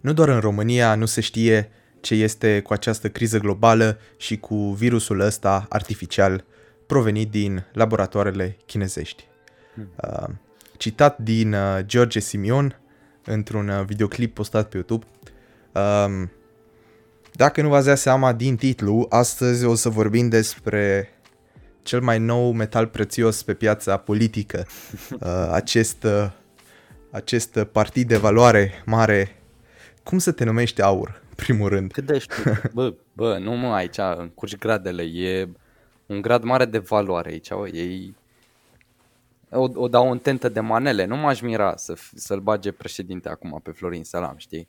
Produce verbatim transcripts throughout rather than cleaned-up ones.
nu doar în România nu se știe ce este cu această criză globală și cu virusul ăsta artificial provenit din laboratoarele chinezești. Uh, citat din uh, George Simion într-un uh, videoclip postat pe YouTube. Um, dacă nu v-ați dat seama din titlu, astăzi o să vorbim despre cel mai nou metal prețios pe piața politică, uh, acest, uh, acest partid de valoare mare. Cum se te numește, Aur, primul rând? Cât de știu? Bă, bă, nu mă, aici încurci gradele, e un grad mare de valoare aici, o, ei o, o dau în tentă de manele, nu m-aș mira să, să-l bage președinte acum pe Florin Salam, știi?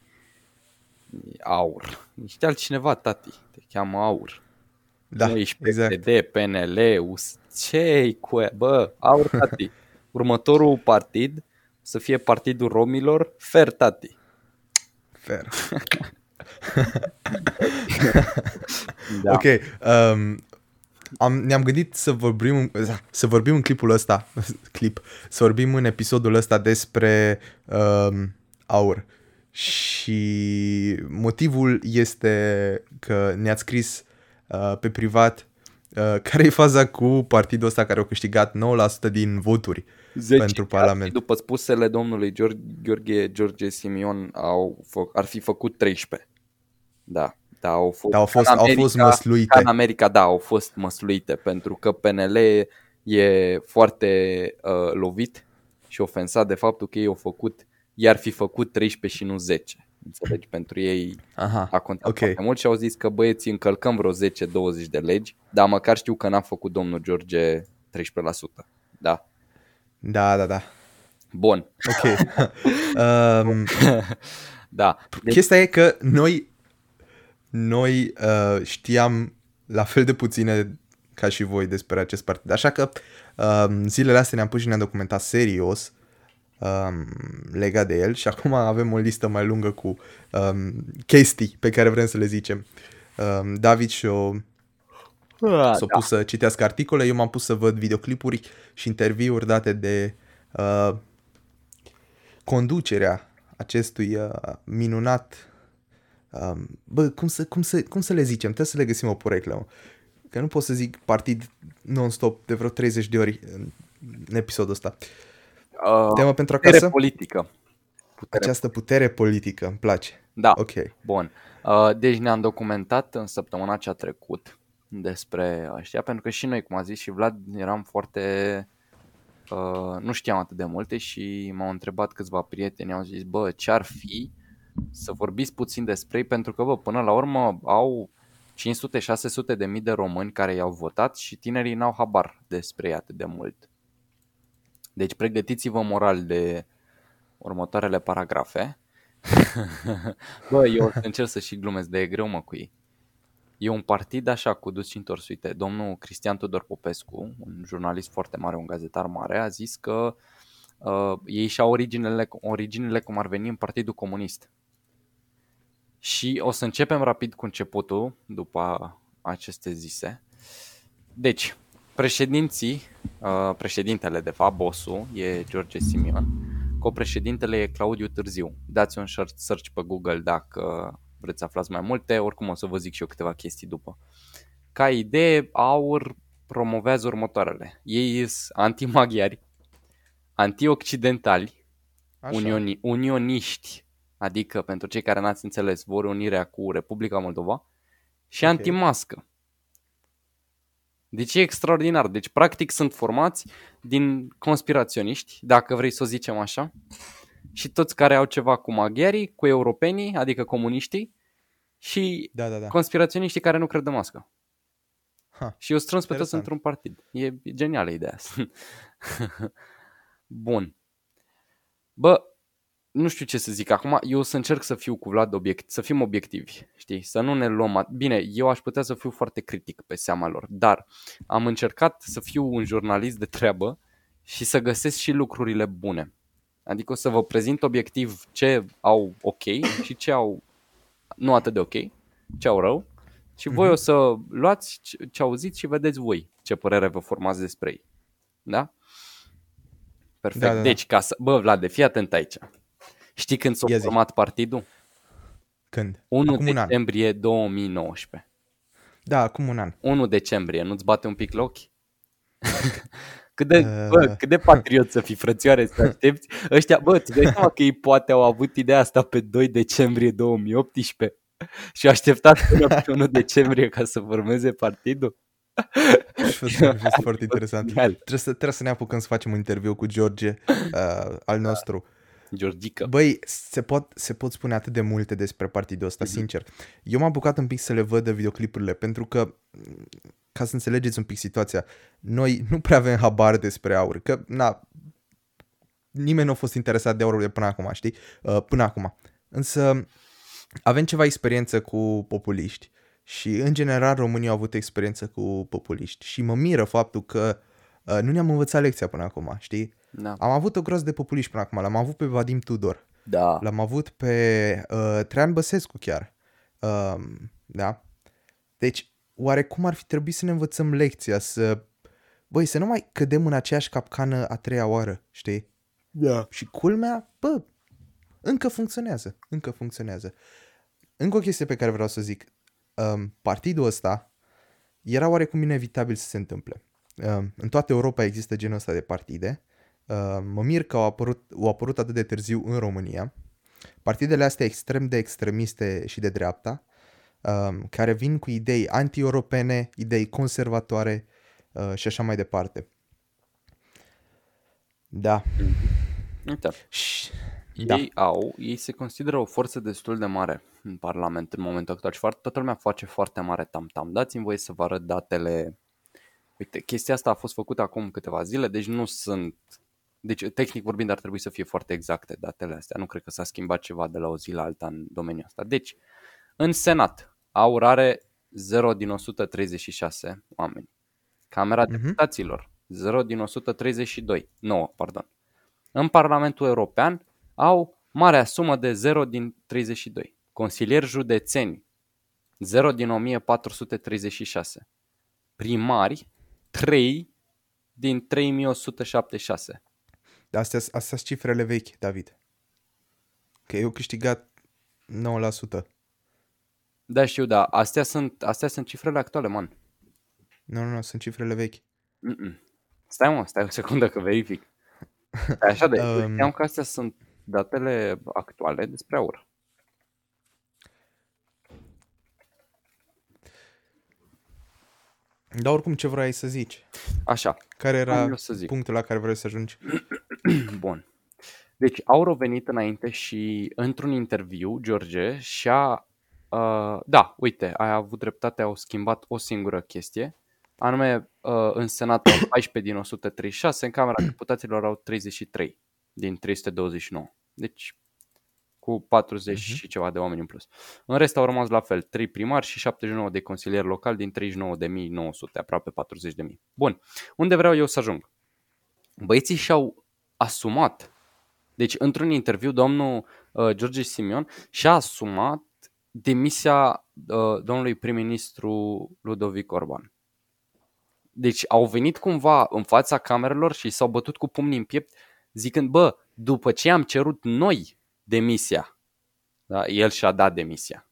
Aur, ești altcineva, tati, te cheamă Aur. Da, nu ești exact. P S D, P N L, U S, ce-i cu e? Bă, Aur, tati, următorul partid să fie Partidul Romilor, Fer, tati. Fer. Da. Ok, um, am, ne-am gândit să vorbim, să vorbim în clipul ăsta, clip, să vorbim în episodul ăsta despre um, Aur. Și motivul este că ne-ați scris uh, pe privat uh, care e faza cu partidul ăsta care a câștigat nouă la sută din voturi pentru Parlament. După spusele domnului George, Gheorghe George Simion au fă, ar fi făcut treisprezece. Da, da, au fost, da, au fost, America, au fost măsluite. Ca în America, da, au fost măsluite pentru că P N L e foarte uh, lovit și ofensat de faptul că ei au făcut, i-ar fi făcut treisprezece și nu zece. Înțelegi? Pentru ei Aha, a contat okay. foarte mult și au zis că băieții încălcăm vreo zece douăzeci de legi, dar măcar știu că n-a făcut domnul George treisprezece la sută. Da. Da, da, da. Bun. Ok. um, da. Deci... Chestia e că noi, noi uh, știam la fel de puține ca și voi despre acest partid. Așa că um, zilele astea ne-am pus și ne-am documentat serios um, legat de el și acum avem o listă mai lungă cu um, chestii pe care vrem să le zicem. Um, David și-o Ah, s-a pus da. să citească articole, eu m-am pus să văd videoclipuri și interviuri date de uh, conducerea acestui uh, minunat uh, bă, cum să, cum, să, cum să le zicem? Trebuie să le găsim o poreclă. Că nu pot să zic partid non-stop de vreo treizeci de ori în, în episodul ăsta. Uh, Temă pentru acasă? Putere politică. Putere. Această putere politică, îmi place. Da, ok. Bun. Uh, deci ne-am documentat în săptămâna ce a trecut despre ăștia, pentru că și noi, cum a zis și Vlad, eram foarte... Uh, nu știam atât de multe și m-au întrebat câțiva prieteni, au zis, bă, ce-ar fi să vorbiți puțin despre ei, pentru că, bă, până la urmă au cinci sute șase sute de mii de români care i-au votat și tinerii n-au habar despre ei atât de mult. Deci pregătiți-vă moral de următoarele paragrafe. Bă, eu încerc să și glumesc, de e greu, mă, cu ei. E un partid așa cu dus și întors. Uite, domnul Cristian Tudor Popescu, un jurnalist foarte mare, un gazetar mare, a zis că uh, ei și-au originele, originele cum ar veni în Partidul Comunist. Și o să începem rapid cu începutul, după aceste zise. Deci, președinții, uh, președintele de fapt, bossul, e George Simion, copreședintele e Claudiu Târziu. Dați un search pe Google dacă vreți să aflați mai multe, oricum o să vă zic și eu câteva chestii după. Ca idee, Aur promovează următoarele. Ei sunt anti-maghiari, anti-occidentali, unioni, unioniști, adică pentru cei care n-ați înțeles, vor unirea cu Republica Moldova, și okay. anti-mască. Deci e extraordinar. Deci practic sunt formați din conspiraționiști, dacă vrei să o zicem așa, și toți care au ceva cu maghiarii, cu europenii, adică comuniștii, și da, da, da. conspiraționiștii care nu cred în mască. Ha, și eu strâns pe toți într-un partid. E genială ideea. Bun. Bă, nu știu ce să zic acum, eu o să încerc să fiu cu Vlad obiect, să fim obiectivi, știi, să nu ne luăm... Bine, eu aș putea să fiu foarte critic pe seama lor, dar am încercat să fiu un jurnalist de treabă și să găsesc și lucrurile bune. Adică o să vă prezint obiectiv ce au ok și ce au nu atât de ok, ce au rău, și voi mm-hmm. o să luați ce auziți și vedeți voi ce părere vă formați despre ei. Da? Perfect. Da, da, da. Deci, ca să... Bă, Vlade, fii atent aici. Știi când s-a format partidul? Când? unu Acum un an. decembrie două mii nouăsprezece. Da, acum un an. unu decembrie, nu-ți bate un pic la ochi? Cât de, Uh, bă, cât de patriot să fii, frățioare, să aștepți ăștia, bă, ți dai seama că ei poate au avut ideea asta pe doi decembrie două mii optsprezece și au așteptat până pe unu decembrie ca să formeze partidul? a fost, a fost foarte interesant. Trebuie să, trebuie să ne apucăm să facem un interviu cu George, uh, al nostru. Georgica. Băi, se pot, se pot spune atât de multe despre partidul ăsta, mm-hmm. sincer. Eu m-am apucat un pic să le văd videoclipurile, pentru că, ca să înțelegeți un pic situația, noi nu prea avem habar despre aur, că, na, nimeni nu a fost interesat de aurul de până acum, știi? Uh, până acum. Însă, avem ceva experiență cu populiști și, în general, românii au avut experiență cu populiști și mă miră faptul că uh, nu ne-am învățat lecția până acum, știi? Da. Am avut o groază de populiști până acum. L-am avut pe Vadim Tudor. Da. L-am avut pe uh, Traian Băsescu chiar. Uh, da? Deci, oare cum ar fi trebuit să ne învățăm lecția? Să, băi, să nu mai cădem în aceeași capcană a treia oară, știi? Da. Și culmea, bă, încă funcționează. Încă funcționează. Încă o chestie pe care vreau să zic. Um, partidul ăsta era oarecum inevitabil să se întâmple. Um, în toată Europa există genul ăsta de partide. Uh, mă mir că au apărut, au apărut atât de târziu în România. Partidele astea extrem de extremiste și de dreapta, uh, care vin cu idei anti-europene, idei conservatoare uh, și așa mai departe. Da. Uite. Și, ei da. au, ei se consideră o forță destul de mare în Parlament în momentul actual și foarte, toată lumea face foarte mare tam-tam. Dați-mi voie să vă arăt datele. Uite, chestia asta a fost făcută acum câteva zile, deci nu sunt... Deci, tehnic vorbind, ar trebui să fie foarte exacte datele astea. Nu cred că s-a schimbat ceva de la o zi la alta în domeniul ăsta. Deci, în Senat, AUR are zero din o sută treizeci și șase oameni. Camera Mhm. Deputaților, zero din o sută treizeci și doi. nouă, pardon. În Parlamentul European au marea sumă de zero din treizeci și doi. Consilieri județeni, zero din o mie patru sute treizeci și șase. Primari, trei din trei mii o sută șaptezeci și șase. Astea astea sunt cifrele vechi, David. Că eu câștigat nouă la sută. Da, știu, da. Astea sunt, astea sunt cifrele actuale, man. Nu, nu, nu, sunt cifrele vechi. Mm-mm. Stai, mă, stai o secundă că verific. Stai așa de... Um, Știam că astea sunt datele actuale despre aur. Dar oricum, ce vrei să zici? Așa. Care Am era eu să zic. punctul la care vrei să ajungi? Bun. Deci, Aur a venit înainte și într-un interviu, George, și-a... Uh, da, uite, ai avut dreptate, au schimbat o singură chestie. Anume, uh, în Senat au paisprezece din o sută treizeci și șase, în Camera Deputaților au treizeci și trei din trei sute douăzeci și nouă. Deci, cu patruzeci uh-huh. și ceva de oameni în plus. În rest au rămas la fel, trei primari și șaptezeci și nouă de consilieri locali din treizeci și nouă de mii nouă sute, aproape patruzeci de mii. Bun, unde vreau eu să ajung? Băieții și-au asumat. Deci, într-un interviu, domnul uh, George Simion și-a asumat demisia uh, domnului prim-ministru Ludovic Orban. Deci, au venit cumva în fața camerelor și s-au bătut cu pumnii în piept, zicând, bă, după ce am cerut noi demisia, da, el și-a dat demisia.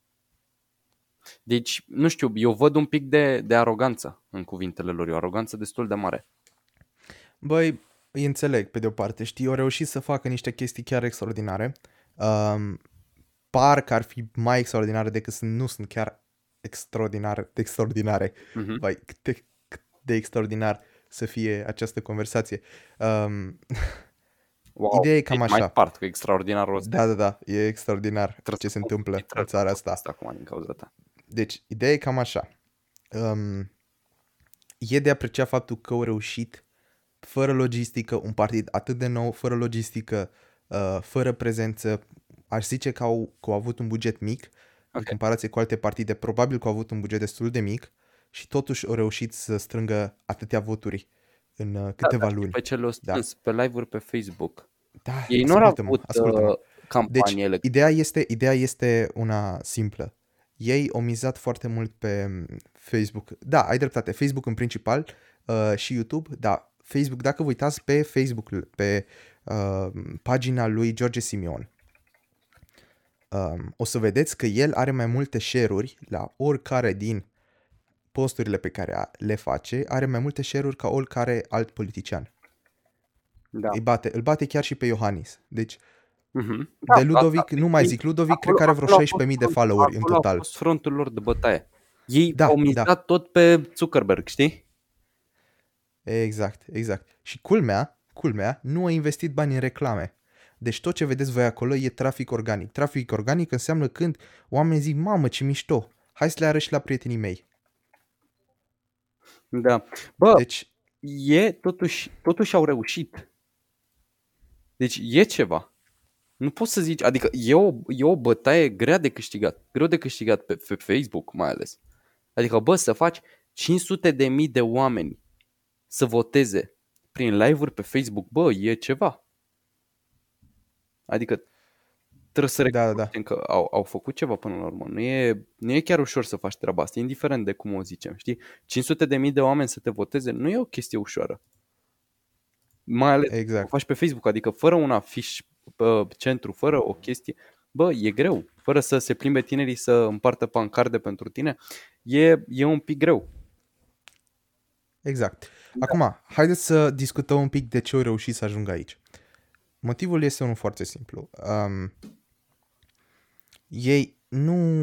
Deci, nu știu, eu văd un pic de, de aroganță în cuvintele lor, o aroganță destul de mare. Băi, îi înțeleg pe de-o parte, știi, au reușit să facă niște chestii chiar extraordinare. Um, par că ar fi mai extraordinare decât sunt, nu sunt chiar extraordinare, de extraordinare. Uh-huh. Băi, cât de, cât de extraordinar să fie această conversație. Um, Wow, ideea e cam așa. Mai part, că extraordinarul ăsta. Da, da, da, e extraordinar Trebuie ce să se întâmplă trebuie în țara asta. Asta acum din cauza ta. Deci, ideea e cam așa. Um, e de apreciat faptul că au reușit fără logistică, un partid atât de nou, fără logistică, uh, fără prezență. Aș zice că au, că au avut un buget mic, okay, în comparație cu alte partide. Probabil că au avut un buget destul de mic și totuși au reușit să strângă atâtea voturi în uh, câteva da, luni. Pe ce le-au strâns, da, pe live-uri pe Facebook. Da, ei nu au avut uh, campanie deci, ideea este, ideea este una simplă. Ei au mizat foarte mult pe Facebook. Da, ai dreptate. Facebook în principal uh, și YouTube. Da, Facebook, dacă vă uitați pe Facebook, pe uh, pagina lui George Simion, um, o să vedeți că el are mai multe share-uri la oricare din posturile pe care a- le face, are mai multe share-uri ca oricare alt politician. Da. Îi bate, îl bate chiar și pe Iohannis. Deci, Mhm. Da, de asta, Ludovic, nu mai zic, Ludovic cred acolo, că are vreo acolo a fost șaisprezece mii de frontul, followeri în acolo a total. fost frontul lor de bătaie. Ei Da, au da. mizat tot pe Zuckerberg, știi? Exact, exact. Și culmea, culmea, nu a investit bani în reclame. Deci tot ce vedeți voi acolo e trafic organic. Trafic organic înseamnă când oamenii zic, mamă, ce mișto, hai să le arăt și la prietenii mei. Da. Bă, Deci, e totuși, totuși au reușit. Deci e ceva. Nu poți să zici, adică e o, e o bătaie grea de câștigat, greu de câștigat pe, pe Facebook mai ales. Adică, bă, să faci cinci sute de mii de oameni să voteze prin live-uri pe Facebook, bă, e ceva. Adică trebuie să da, da, da. recunoaștem că au, au făcut ceva până la urmă. Nu e, nu e chiar ușor să faci treaba asta, indiferent de cum o zicem, știi? cinci sute de mii de oameni să te voteze nu e o chestie ușoară. Mai ales Exact. o faci pe Facebook, adică fără un afiș pe centru, fără o chestie, bă, e greu. Fără să se plimbe tinerii să împartă pancarde pentru tine, e, e un pic greu. Exact. Acum, haideți să discutăm un pic de ce au reușit să ajungă aici. Motivul este unul foarte simplu. Um, ei nu...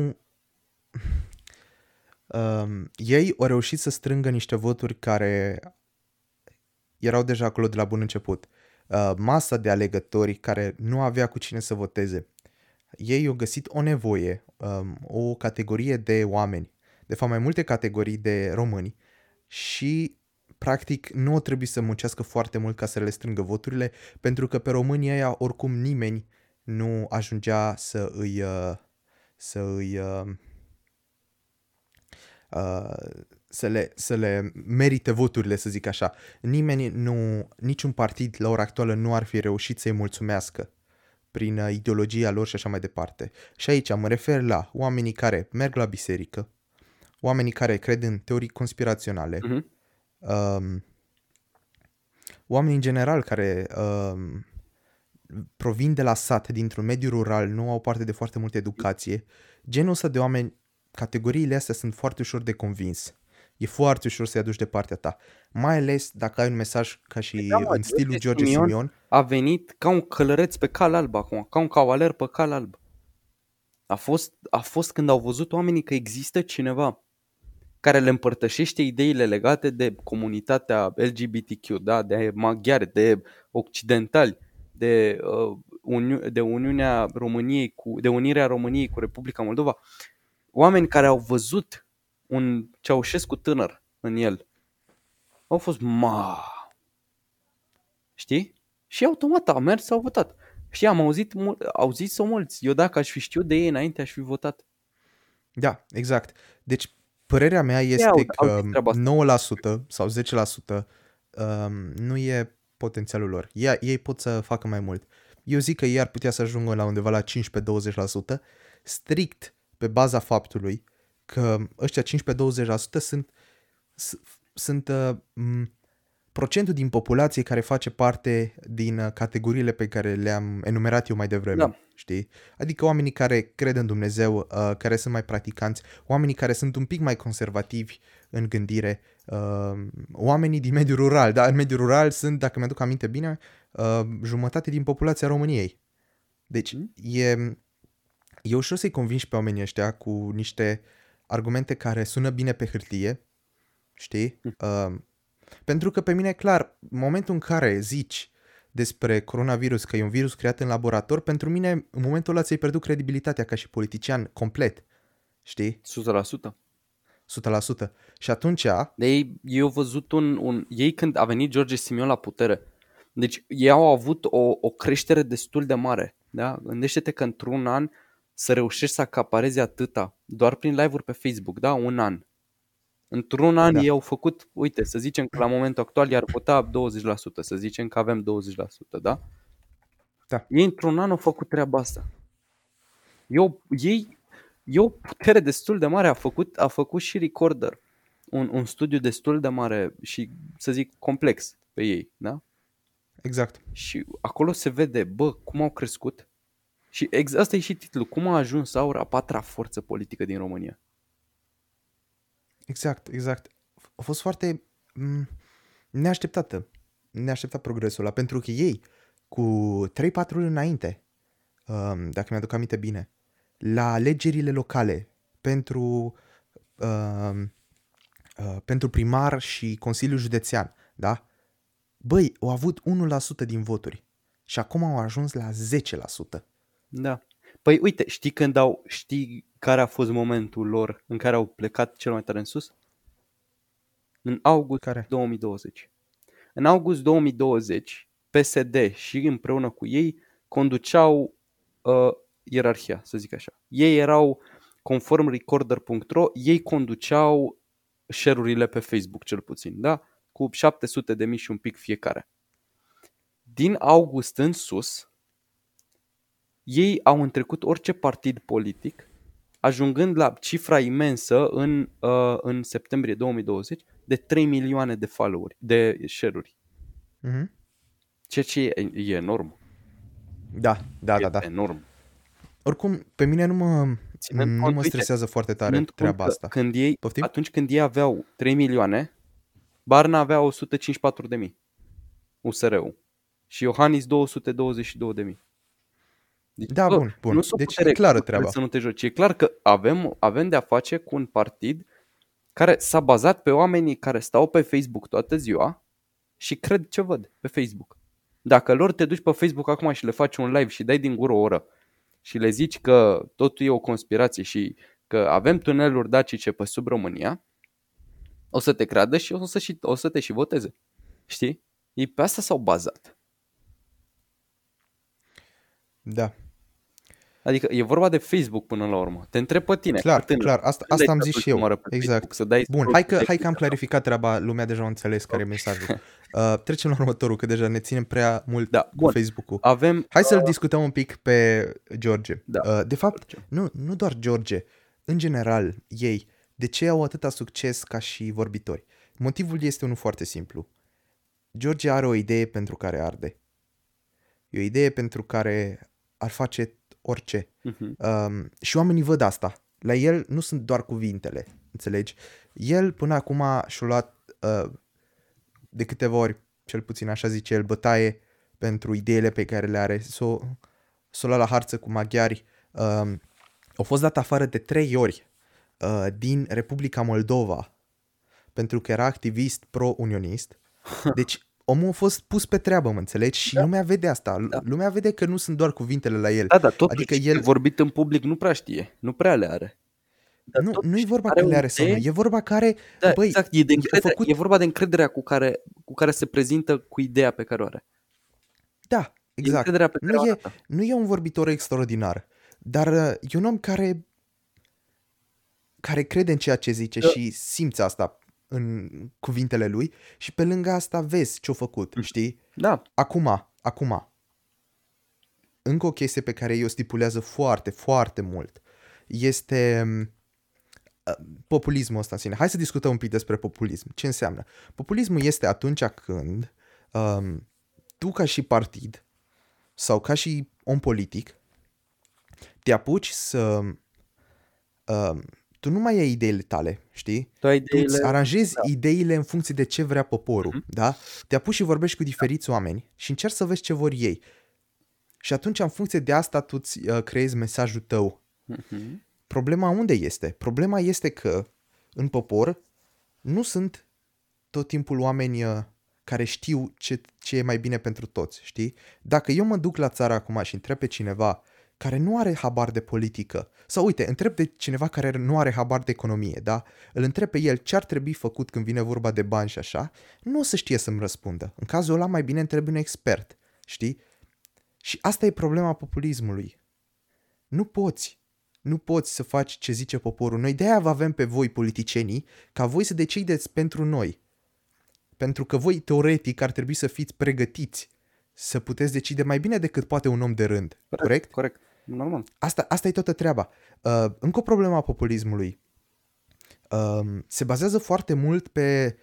Um, ei au reușit să strângă niște voturi care erau deja acolo de la bun început. Uh, masa de alegători care nu avea cu cine să voteze. Ei au găsit o nevoie, um, o categorie de oameni, de fapt mai multe categorii de români și practic nu o trebuie să muncească foarte mult ca să le strângă voturile, pentru că pe românii ăia oricum nimeni nu ajungea să îi uh, să îi uh, uh, să le, să le merite voturile, să zic așa. Nimeni nu, niciun partid la ora actuală nu ar fi reușit să-i mulțumească prin uh, ideologia lor și așa mai departe. Și aici mă refer la oamenii care merg la biserică, oamenii care cred în teorii conspiraționale, Uh-huh. um, oamenii în general care um, provin de la sat, dintr-un mediu rural, nu au parte de foarte multă educație. Genul ăsta de oameni, categoriile astea sunt foarte ușor de convins. E foarte ușor să-i aduci de partea ta. Mai ales dacă ai un mesaj ca și Da, mă, în stilul George George Simion Simion. a venit ca un călăreț pe cal alb acum, ca un cavaler pe cal alb. A fost, a fost când au văzut oamenii că există cineva care le împărtășește ideile legate de comunitatea L G B T Q, da? De maghiari, de occidentali, de, uh, Uni- de Uniunea României cu, de unirea României cu Republica Moldova. Oameni care au văzut un Ceaușescu tânăr în el. Au fost, ma, știi? Și automat a mers, au votat. Și am auzit, au zis-o mulți. Eu dacă aș fi știut de ei înainte, aș fi votat. Da, exact. Deci, părerea mea Ei este au, au că zis treaba asta. nouă la sută sau zece la sută um, nu e potențialul lor. Ei, ei pot să facă mai mult. Eu zic că ei ar putea să ajungă la undeva la cincisprezece douăzeci la sută, strict pe baza faptului că ăștia cincisprezece douăzeci la sută sunt, s- sunt uh, m- procentul din populație care face parte din uh, categoriile pe care le-am enumerat eu mai devreme. Da. Știi? Adică oamenii care cred în Dumnezeu, uh, care sunt mai practicanți, oamenii care sunt un pic mai conservativi în gândire, uh, oamenii din mediul rural. Dar în mediul rural sunt, dacă mi-aduc aminte bine, uh, jumătate din populația României. Deci Mm. e, e ușor să-i convingi pe oamenii ăștia cu niște argumente care sună bine pe hârtie, știi? Mm. Uh, pentru că pe mine, clar, în momentul în care zici despre coronavirus, că e un virus creat în laborator, pentru mine, în momentul ăla ți-ai pierdut credibilitatea ca și politician complet. Știi? o sută la sută. o sută la sută. Și atunci... De ei, ei au văzut un, un... Ei când a venit George Simion la putere, deci ei au avut o, o creștere destul de mare. Da? Gândește-te că într-un an să reușești să acaparezi atâta, doar prin live-uri pe Facebook, da? Un an. Într-un an Da. ei au făcut, uite, să zicem că la momentul actual i-ar putea douăzeci la sută, să zicem că avem douăzeci la sută, da? Da. Ei într-un an au făcut treaba asta. Eu, ei, e o putere destul de mare, a făcut, a făcut și Recorder, un, un studiu destul de mare și, să zic, complex pe ei, da? Exact. Și acolo se vede, bă, cum au crescut Și ex- asta e și titlul. Cum a ajuns Aur a patra forță politică din România? Exact, exact. A fost foarte m- neașteptată. Neașteptat progresul ăla, pentru că ei, cu trei patru luni înainte, um, dacă mi-aduc aminte bine, la alegerile locale pentru, um, uh, pentru primar și Consiliul Județean, da? Băi, au avut unu la sută din voturi și acum au ajuns la zece la sută. Da. Păi uite, știi când au, știi care a fost momentul lor în care au plecat cel mai tare în sus? În august Care? două mii douăzeci. În august două mii douăzeci, P S D și împreună cu ei conduceau uh, ierarhia, să zic așa. Ei erau, conform recorder punct ro, ei conduceau share-urile pe Facebook, cel puțin, da? Cu șapte sute de mii și un pic fiecare. Din august în sus, ei au întrecut orice partid politic, ajungând la cifra imensă în, uh, în septembrie două mii douăzeci de trei milioane de follow-uri, de share-uri. Mm-hmm. Ceea ce e, e enorm. Da, da, da, da. Enorm. Oricum, pe mine nu mă, Ținând nu cont, mă uite, stresează foarte tare ținând cont treaba că asta. Când ei, Poftim? atunci când ei aveau trei milioane, Barna avea o sută cincizeci și patru de mii, U S R-ul, și Iohannis două sute douăzeci și doi de mii. Deci, Da, bă, bun, bun. nu s-o Deci putere e clară cu care treaba. să nu te joci. E clar că avem, avem de-a face cu un partid care s-a bazat pe oamenii care stau pe Facebook toată ziua și cred ce văd pe Facebook. Dacă lor te duci pe Facebook acum și le faci un live și dai din gură o oră și le zici că totul e o conspirație și că avem tuneluri dacice pe sub România, o să te creadă și o să, și, o să te și voteze. Știi? Ei pe asta s-au bazat. Da. Adică e vorba de Facebook până la urmă. Te întreb pe tine. Clar, tânăr, clar. Asta, când asta ai am dat zis și ultima eu. oară pe Exact. Facebook să dai Bun, hai că, hai că am clarificat treaba. Lumea deja a înțeles care e mesajul. Uh, trecem la următorul, că deja ne ținem prea mult Da, cu bun. Facebook-ul. Avem, Hai să-l discutăm un pic pe George. Da, Uh, de fapt, George. nu, nu doar George. În general, ei, de ce au atâta succes ca și vorbitori? Motivul este unul foarte simplu. George are o idee pentru care arde. E o idee pentru care ar face orice. Uh-huh. Um, și oamenii văd asta. La el nu sunt doar cuvintele, înțelegi? El până acum și-a luat uh, de câteva ori, cel puțin așa zice el, bătaie pentru ideile pe care le are. S-o, s-o luat la harță cu maghiari. Um, a fost dat afară de trei ori uh, din Republica Moldova pentru că era activist pro-unionist. Deci omul a fost pus pe treabă, mă înțelegi? Și Da. lumea vede asta. Da. Lumea vede că nu sunt doar cuvintele la el. Da, dar totuși Adică el... vorbit în public nu prea știe. Nu prea le are. Dar Nu, totuși nu e vorba are că le o are sau nu. idee. E vorba care... Da, băi, exact, e, de a încredere, făcut... e vorba de încrederea cu care, cu care se prezintă cu ideea pe care o are. Da, E exact. încrederea pe care Nu o e, arată. nu e un vorbitor extraordinar, dar uh, e un om care care crede în ceea ce zice Da. și simți asta în cuvintele lui și pe lângă asta vezi ce-a făcut, știi? Da, Acum, acum, încă o chestie pe care eu stipulează foarte, foarte mult este uh, populismul ăsta în sine. Hai să discutăm un pic despre populism. Ce înseamnă? Populismul este atunci când um, tu ca și partid sau ca și om politic te apuci să um, tu nu mai ai ideile tale, știi? tu ai Tu ideile. îți aranjezi da. ideile în funcție de ce vrea poporul, Mhm. da? Te apuci și vorbești cu diferiți oameni și încerci să vezi ce vor ei. Și atunci, în funcție de asta, tu îți uh, creezi mesajul tău. Mhm. Problema unde este? Problema este că în popor nu sunt tot timpul oameni uh, care știu ce, ce e mai bine pentru toți, știi? Dacă eu mă duc la țară acum și întreb pe cineva care nu are habar de politică, sau uite, întreb de cineva care nu are habar de economie, da? Îl întreb pe el ce ar trebui făcut când vine vorba de bani și așa, nu o să știe să-mi răspundă. În cazul ăla mai bine întreb un expert, știi? Și asta e problema populismului. Nu poți. Nu poți să faci ce zice poporul. Noi de-aia vă avem pe voi, politicienii, ca voi să decideți pentru noi. Pentru că voi, teoretic, ar trebui să fiți pregătiți să puteți decide mai bine decât poate un om de rând. Corect? Corect. Normal. Asta, asta e toată treaba. Uh, încă o problemă a populismului. Uh, se bazează foarte mult pe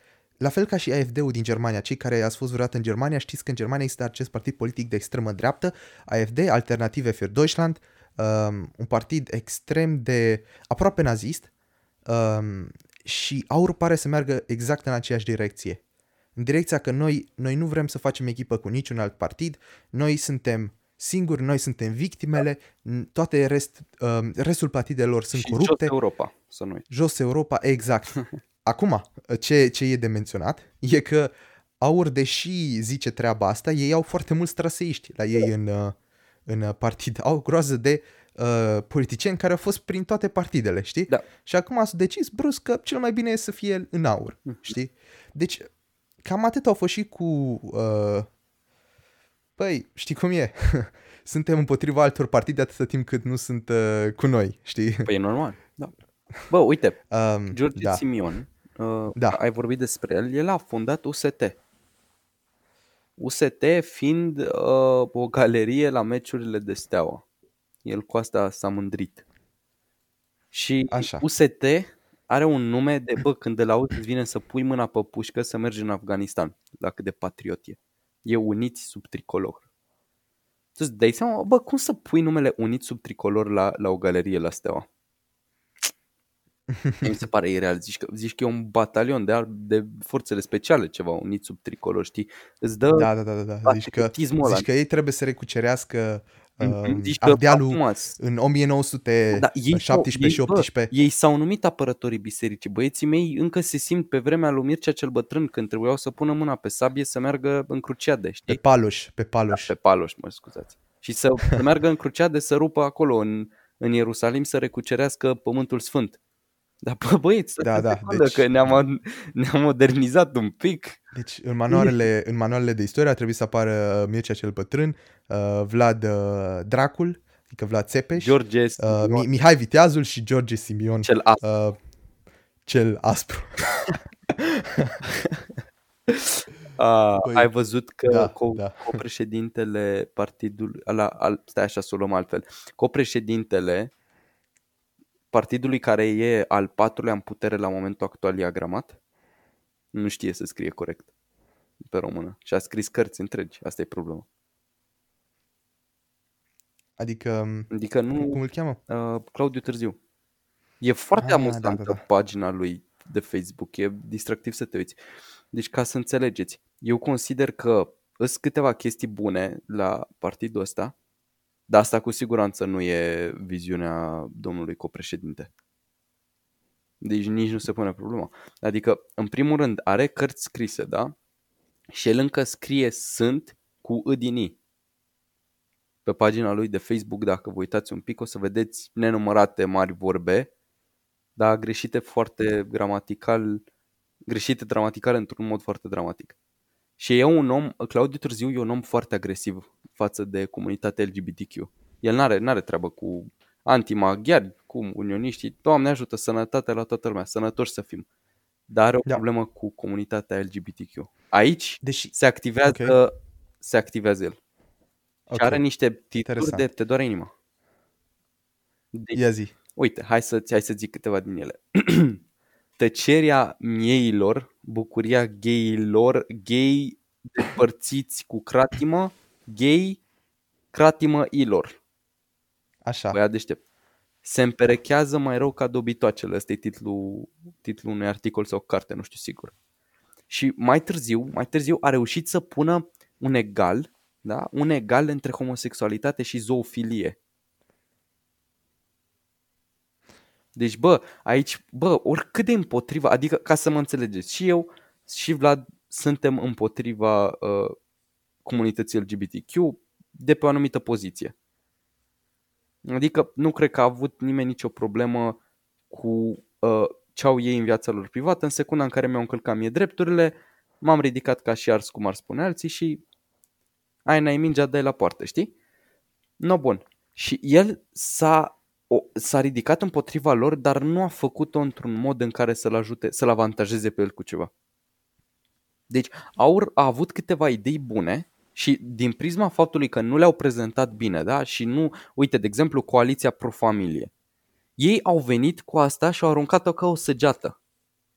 la fel ca și A F D-ul din Germania. Cei care ați fost vreodată în Germania știți că în Germania există acest partid politic de extremă dreaptă, A F D, Alternative für Deutschland, um, un partid extrem de aproape nazist, um, și AUR pare să meargă exact în aceeași direcție. În direcția că noi, noi nu vrem să facem echipă cu niciun alt partid, noi suntem singuri, noi suntem victimele, toate rest, um, restul partidelor sunt și corupte. jos Europa, să nu uiți. Jos Europa, exact. Acum, ce, ce e de menționat e că AUR, deși zice treaba asta, ei au foarte mulți traseiști la ei în, în partid. Au o groază de uh, politicieni care au fost prin toate partidele, știi? Da. Și acum s-a decis brusc că cel mai bine e să fie în AUR, știi? Deci, cam atât au fost și cu... Uh, păi, știi cum e? Suntem împotriva altor partide atâta timp cât nu sunt uh, cu noi, știi? Păi e normal, da. Bă, uite, Um, George da. Simion, uh, Da. ai vorbit despre el, el a fondat U S T. U S T fiind uh, o galerie la meciurile de Steaua. El cu asta s-a mândrit. Și Așa. U S T are un nume de, bă, când de la auzi îți vine să pui mâna pe pușcă să mergi în Afganistan, la cât de patriot e. E Uniți sub tricolor. Tu îți dai seama, bă, cum să pui numele Uniți sub tricolor la, la o galerie la Steaua? Mi se pare ireal. Zici că, zici că e un batalion de, de forțele speciale, ceva, Uniți sub tricolor, știi? Îți dă Da, da, da, da, da. Zici că, patriotismul ăla. zici că ei trebuie să recucerească um, Zici că Ardealul acum- în o mie nouă sute Da, ei, șaptesprezece ei, și optsprezece. Bă, ei s-au numit apărătorii bisericii. Băieții mei încă se simt pe vremea lui Mircea cel Bătrân, când trebuiau să pună mâna pe sabie să meargă în cruciade, Pe știi? Paloș, pe Paloș. Pe Paloș, mă scuzați. Și să, să meargă în cruciade, să rupă acolo în, în Ierusalim, să recucerească pământul sfânt. Dar bă, băieți, Da, da, deci... deci- că ne-am, ne-am modernizat un pic. Deci în manualele, în manualele de istorie a trebuit să apară Mircea cel Bătrân, uh, Vlad uh, Dracul, adică Vlad Țepeș, George uh, Simion, Mi- Mihai Viteazul și George Simion, cel aspru. uh, cel aspru. A, Băi, ai văzut că da, co- da. copreședintele partidului, ala, al, stai așa să o luăm altfel, copreședintele partidului care e al patrulea în putere la momentul actual e agramat? Nu știe să scrie corect pe română și a scris cărți întregi, asta e problema. Adică, Adică nu, cum îl cheamă? uh, Claudiu Târziu. E foarte Ah, amuzantă da, da, da. pagina lui de Facebook, e distractiv să te uiți. Deci ca să înțelegeți, eu consider că sunt câteva chestii bune la partidul ăsta, dar asta cu siguranță nu e viziunea domnului copreședinte. Deci nici nu se pune problema. Adică, în primul rând, are cărți scrise, da? Și el încă scrie sunt cu î din i. Pe pagina lui de Facebook, dacă vă uitați un pic, o să vedeți nenumărate mari vorbe, dar greșite foarte gramatical, greșite gramatical într-un mod foarte dramatic. Și e un om, Claudiu Târziu e un om foarte agresiv față de comunitatea L G B T Q. El n-are, n-are treabă cu antimaghiari, cu unioniștii. Doamne ajută, sănătate la toată lumea, sănătoși să fim. Dar are o Da. problemă cu comunitatea L G B T Q. Aici Deși, se activează, se activează el. Și ok, are niște titluri interesant. de te doare inima. Deci, Ia zi. uite, hai să, hai să zic câteva din ele. Tăcerea mieilor, bucuria gayilor, gay despărțiți cu cratimă, gay, cratimă ilor. Așa. Băiat deștept. Se împerechează mai rău ca dobitoacele. Ăsta e titlul, titlul unui articol sau carte, nu știu sigur. Și mai târziu, mai târziu a reușit să pună un egal, da? Un egal între homosexualitate și zoofilie. Deci, bă, aici, bă, oricât de împotriva, adică, ca să mă înțelegeți, și eu și Vlad suntem împotriva uh, comunității L G B T Q de pe o anumită poziție. Adică nu cred că a avut nimeni nicio problemă cu uh, ce au ei în viața lor privată. În secunda în care mi-au încălcat mie drepturile, m-am ridicat ca și ars, cum ar spune alții, și ai n-ai mingea, dai la poartă, știi? No, bun. Și el s-a O, s-a ridicat împotriva lor, dar nu a făcut-o într-un mod în care să-l ajute, să-l avantajeze pe el cu ceva. Deci, AUR a avut câteva idei bune și din prisma faptului că nu le-au prezentat bine, da? Și nu, uite, de exemplu, Coaliția Pro-Familie. Ei au venit cu asta și au aruncat-o ca o săgeată.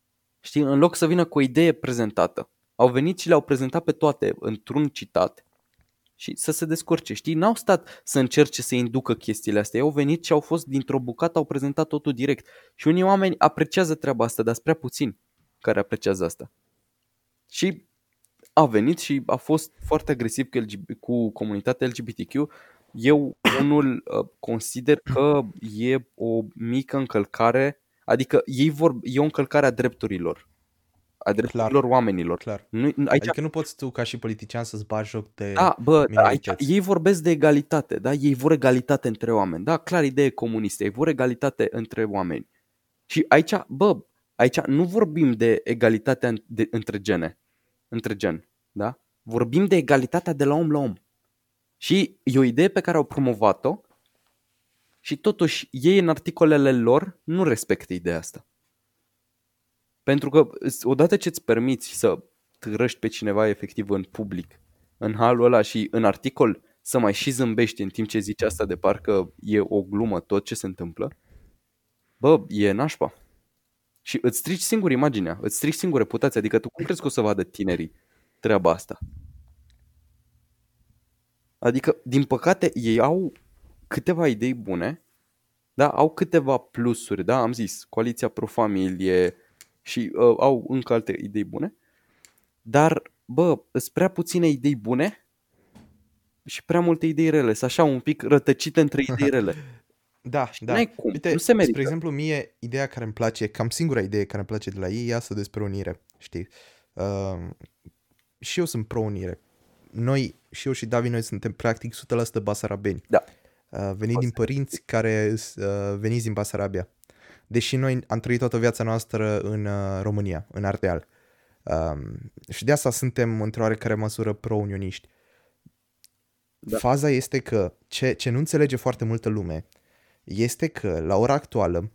Știi, în loc să vină cu o idee prezentată. Au venit și le-au prezentat pe toate într-un citat și să se descurce, știi? N-au stat să încerce să inducă chestiile astea. Ei au venit și au fost dintr-o bucată, au prezentat totul direct. Și unii oameni apreciază treaba asta, dar sunt prea puțini care apreciază asta. Și a venit și a fost foarte agresiv cu, L G B T, cu comunitatea L G B T Q. Eu unul uh, consider că e o mică încălcare, adică ei vor, e o încălcare a drepturilor, a drepturilor Clar, oamenilor. clar. Nu, aici, Adică nu poți tu ca și politician să-ți bagi joc de da, bă, aici minorități. ei vorbesc de egalitate, da? Ei vor egalitate între oameni, da? Clar, idee comunistă, ei vor egalitate între oameni. Și aici, bă, aici nu vorbim de egalitatea de, între gene, între gen, da? Vorbim de egalitatea de la om la om. Și e o idee pe care au promovat-o și totuși ei în articolele lor nu respectă ideea asta. Pentru că odată ce îți permiți să târăști pe cineva efectiv în public, în halul ăla și în articol să mai și zâmbești în timp ce zici asta de parcă e o glumă tot ce se întâmplă, bă, e nașpa. Și îți strici singur imaginea, îți strici singur reputația. Adică tu cum crezi că o să vadă tinerii treaba asta? Adică, din păcate, ei au câteva idei bune, da? Au câteva plusuri, da? Am zis, Coaliția Pro-Familie și uh, au încă alte idei bune, dar, bă, sunt prea puține idei bune și prea multe idei rele. Sunt așa un pic rătăcite între idei rele. Da, Și da. n-ai cum, Uite, nu se merită. spre exemplu, mie, ideea care îmi place, cam singura idee care îmi place de la ei e asta despre unire, știi? Uh, și eu sunt pro-unire. Noi, și eu și David, noi suntem practic o sută la sută basarabeni. Da. Uh, veniți din părinți care uh, veniți din Basarabia. Deși noi am trăit toată viața noastră în uh, România, în Ardeal. Uh, și de asta suntem într-o oarecare măsură pro-unioniști. Da. Faza este că ce, ce nu înțelege foarte multă lume este că la ora actuală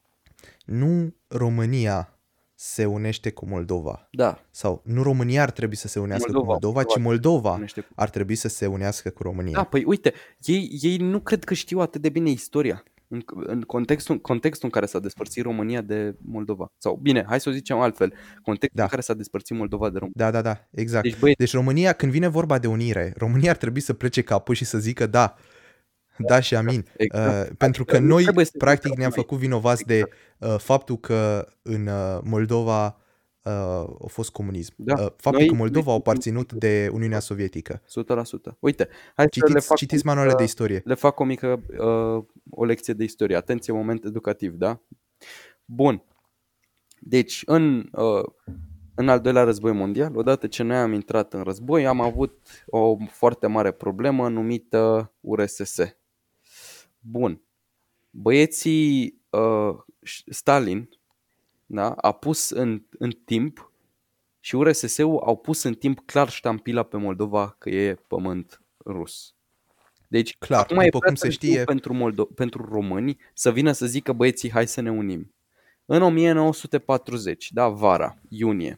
nu România se unește cu Moldova. Da. Sau nu România ar trebui să se unească Moldova, cu Moldova, Moldova, ci Moldova cu... ar trebui să se unească cu România. Da, păi uite, ei, ei nu cred că știu atât de bine istoria. În, în contextul, contextul în care s-a despărțit România de Moldova. Sau, bine, hai să o zicem altfel. Contextul da. în care s-a despărțit Moldova de România. Da, da, da, exact. Deci, băie... deci România, când vine vorba de unire, România ar trebui să plece capul și să zică da, da, da și amin. Exact. Uh, pentru că noi, practic, ne-am făcut vinovați de uh, faptul că în uh, Moldova uh, a fost comunism. Da. Uh, faptul noi, că Moldova a aparținut de Uniunea Sovietică. o sută la sută. Uite, hai citiți, să le fac citiți manuale de istorie. Le fac o mică, uh, o lecție de istorie. Atenție, moment educativ, da? Bun. Deci, în, uh, în al doilea război mondial, odată ce noi am intrat în război, am avut o foarte mare problemă numită U R S S. Bun. Băieții uh, Stalin, da, a pus în, în timp și U R S S-ul au pus în timp clar ștampila pe Moldova că e pământ rus. Deci, clar, acum e cum se știe pentru, Moldo- pentru români să vină să zică băieții hai să ne unim. În o mie nouă sute patruzeci, da, vara, iunie,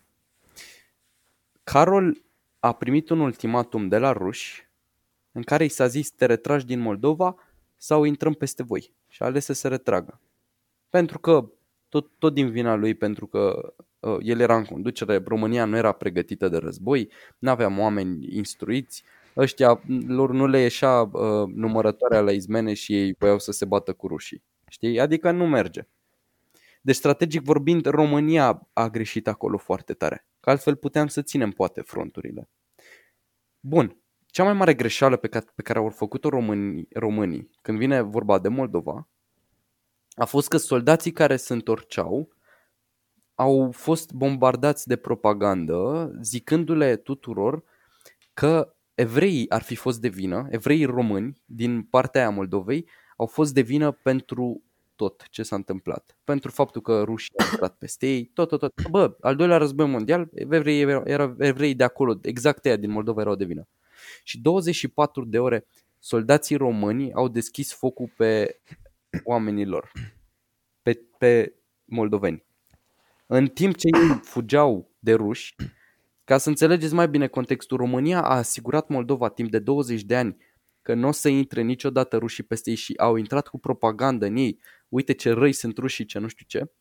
Carol a primit un ultimatum de la ruși în care i s-a zis te retragi din Moldova sau intrăm peste voi. Și a ales să se retragă. Pentru că, tot, tot din vina lui, pentru că uh, el era în conducere, România nu era pregătită de război, nu aveam oameni instruiți, ăștia lor nu le ieșea uh, numărătoarea la izmene și ei voiau să se bată cu rușii. Știi? Adică nu merge. Deci, strategic vorbind, România a greșit acolo foarte tare. Că altfel puteam să ținem poate fronturile. Bun. Cea mai mare greșeală pe care, pe care au făcut-o românii, românii când vine vorba de Moldova a fost că soldații care se întorceau au fost bombardați de propagandă zicându-le tuturor că evreii ar fi fost de vină, evreii români din partea aia Moldovei au fost de vină pentru tot ce s-a întâmplat. Pentru faptul că rușii au intrat peste ei, tot, tot, tot. Bă, al doilea război mondial, evreii, erau, evreii de acolo, exact aia din Moldova erau de vină. Și douăzeci și patru de ore soldații români au deschis focul pe oamenii lor, pe, pe moldoveni. În timp ce ei fugeau de ruși, ca să înțelegeți mai bine contextul, România a asigurat Moldova timp de douăzeci de ani că nu o să intre niciodată rușii peste ei și au intrat cu propagandă în ei. Uite ce răi sunt rușii, ce nu știu ce.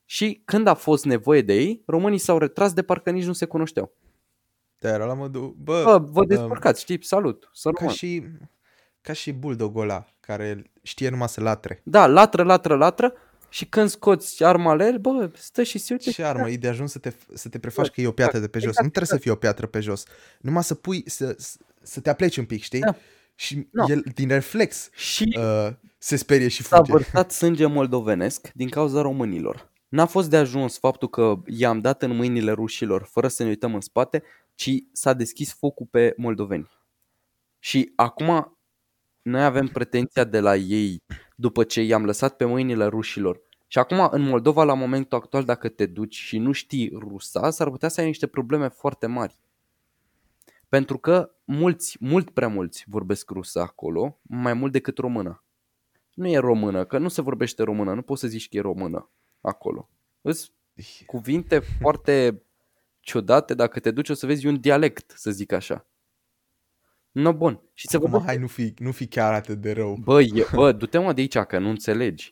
Și când a fost nevoie de ei, românii s-au retras de parcă nici nu se cunoșteau. Dar era la modul, bă, Bă, vă um, descurcați, știi, salut, să ca rămân. și, ca și bulldogul ăla, care știe numai să latre. Da, latră, latră, latră și când scoți arma la el, bă, stă și se uite. Ce armă? E de ajuns să te, să te prefaci Da, că e o piatră exact, de pe jos. exact, Nu trebuie exact. să fie o piatră pe jos. Numai să pui, să, să- să te apleci un pic, știi? Da. Și No. el, din reflex, Și uh, se sperie și s-a fuge. vărsat sânge moldovenesc din cauza românilor. N-a fost de ajuns faptul că i-am dat în mâinile rușilor fără să ne uităm în spate, ci s-a deschis focul pe moldoveni. Și acum noi avem pretenția de la ei după ce i-am lăsat pe mâinile rușilor. Și acum în Moldova la momentul actual dacă te duci și nu știi rusa, s-ar putea să ai niște probleme foarte mari. Pentru că mulți, mult prea mulți vorbesc rusă acolo, mai mult decât română. Nu e română, că nu se vorbește română, nu poți să zici că e română acolo. Îs cuvinte foarte ciudate, dacă te duci o să vezi un dialect, să zic așa. No, bun. Și se Acum, vorbește... hai, nu fi, nu fi chiar atât de rău. Bă, e, bă, du-te mă de aici, că nu înțelegi.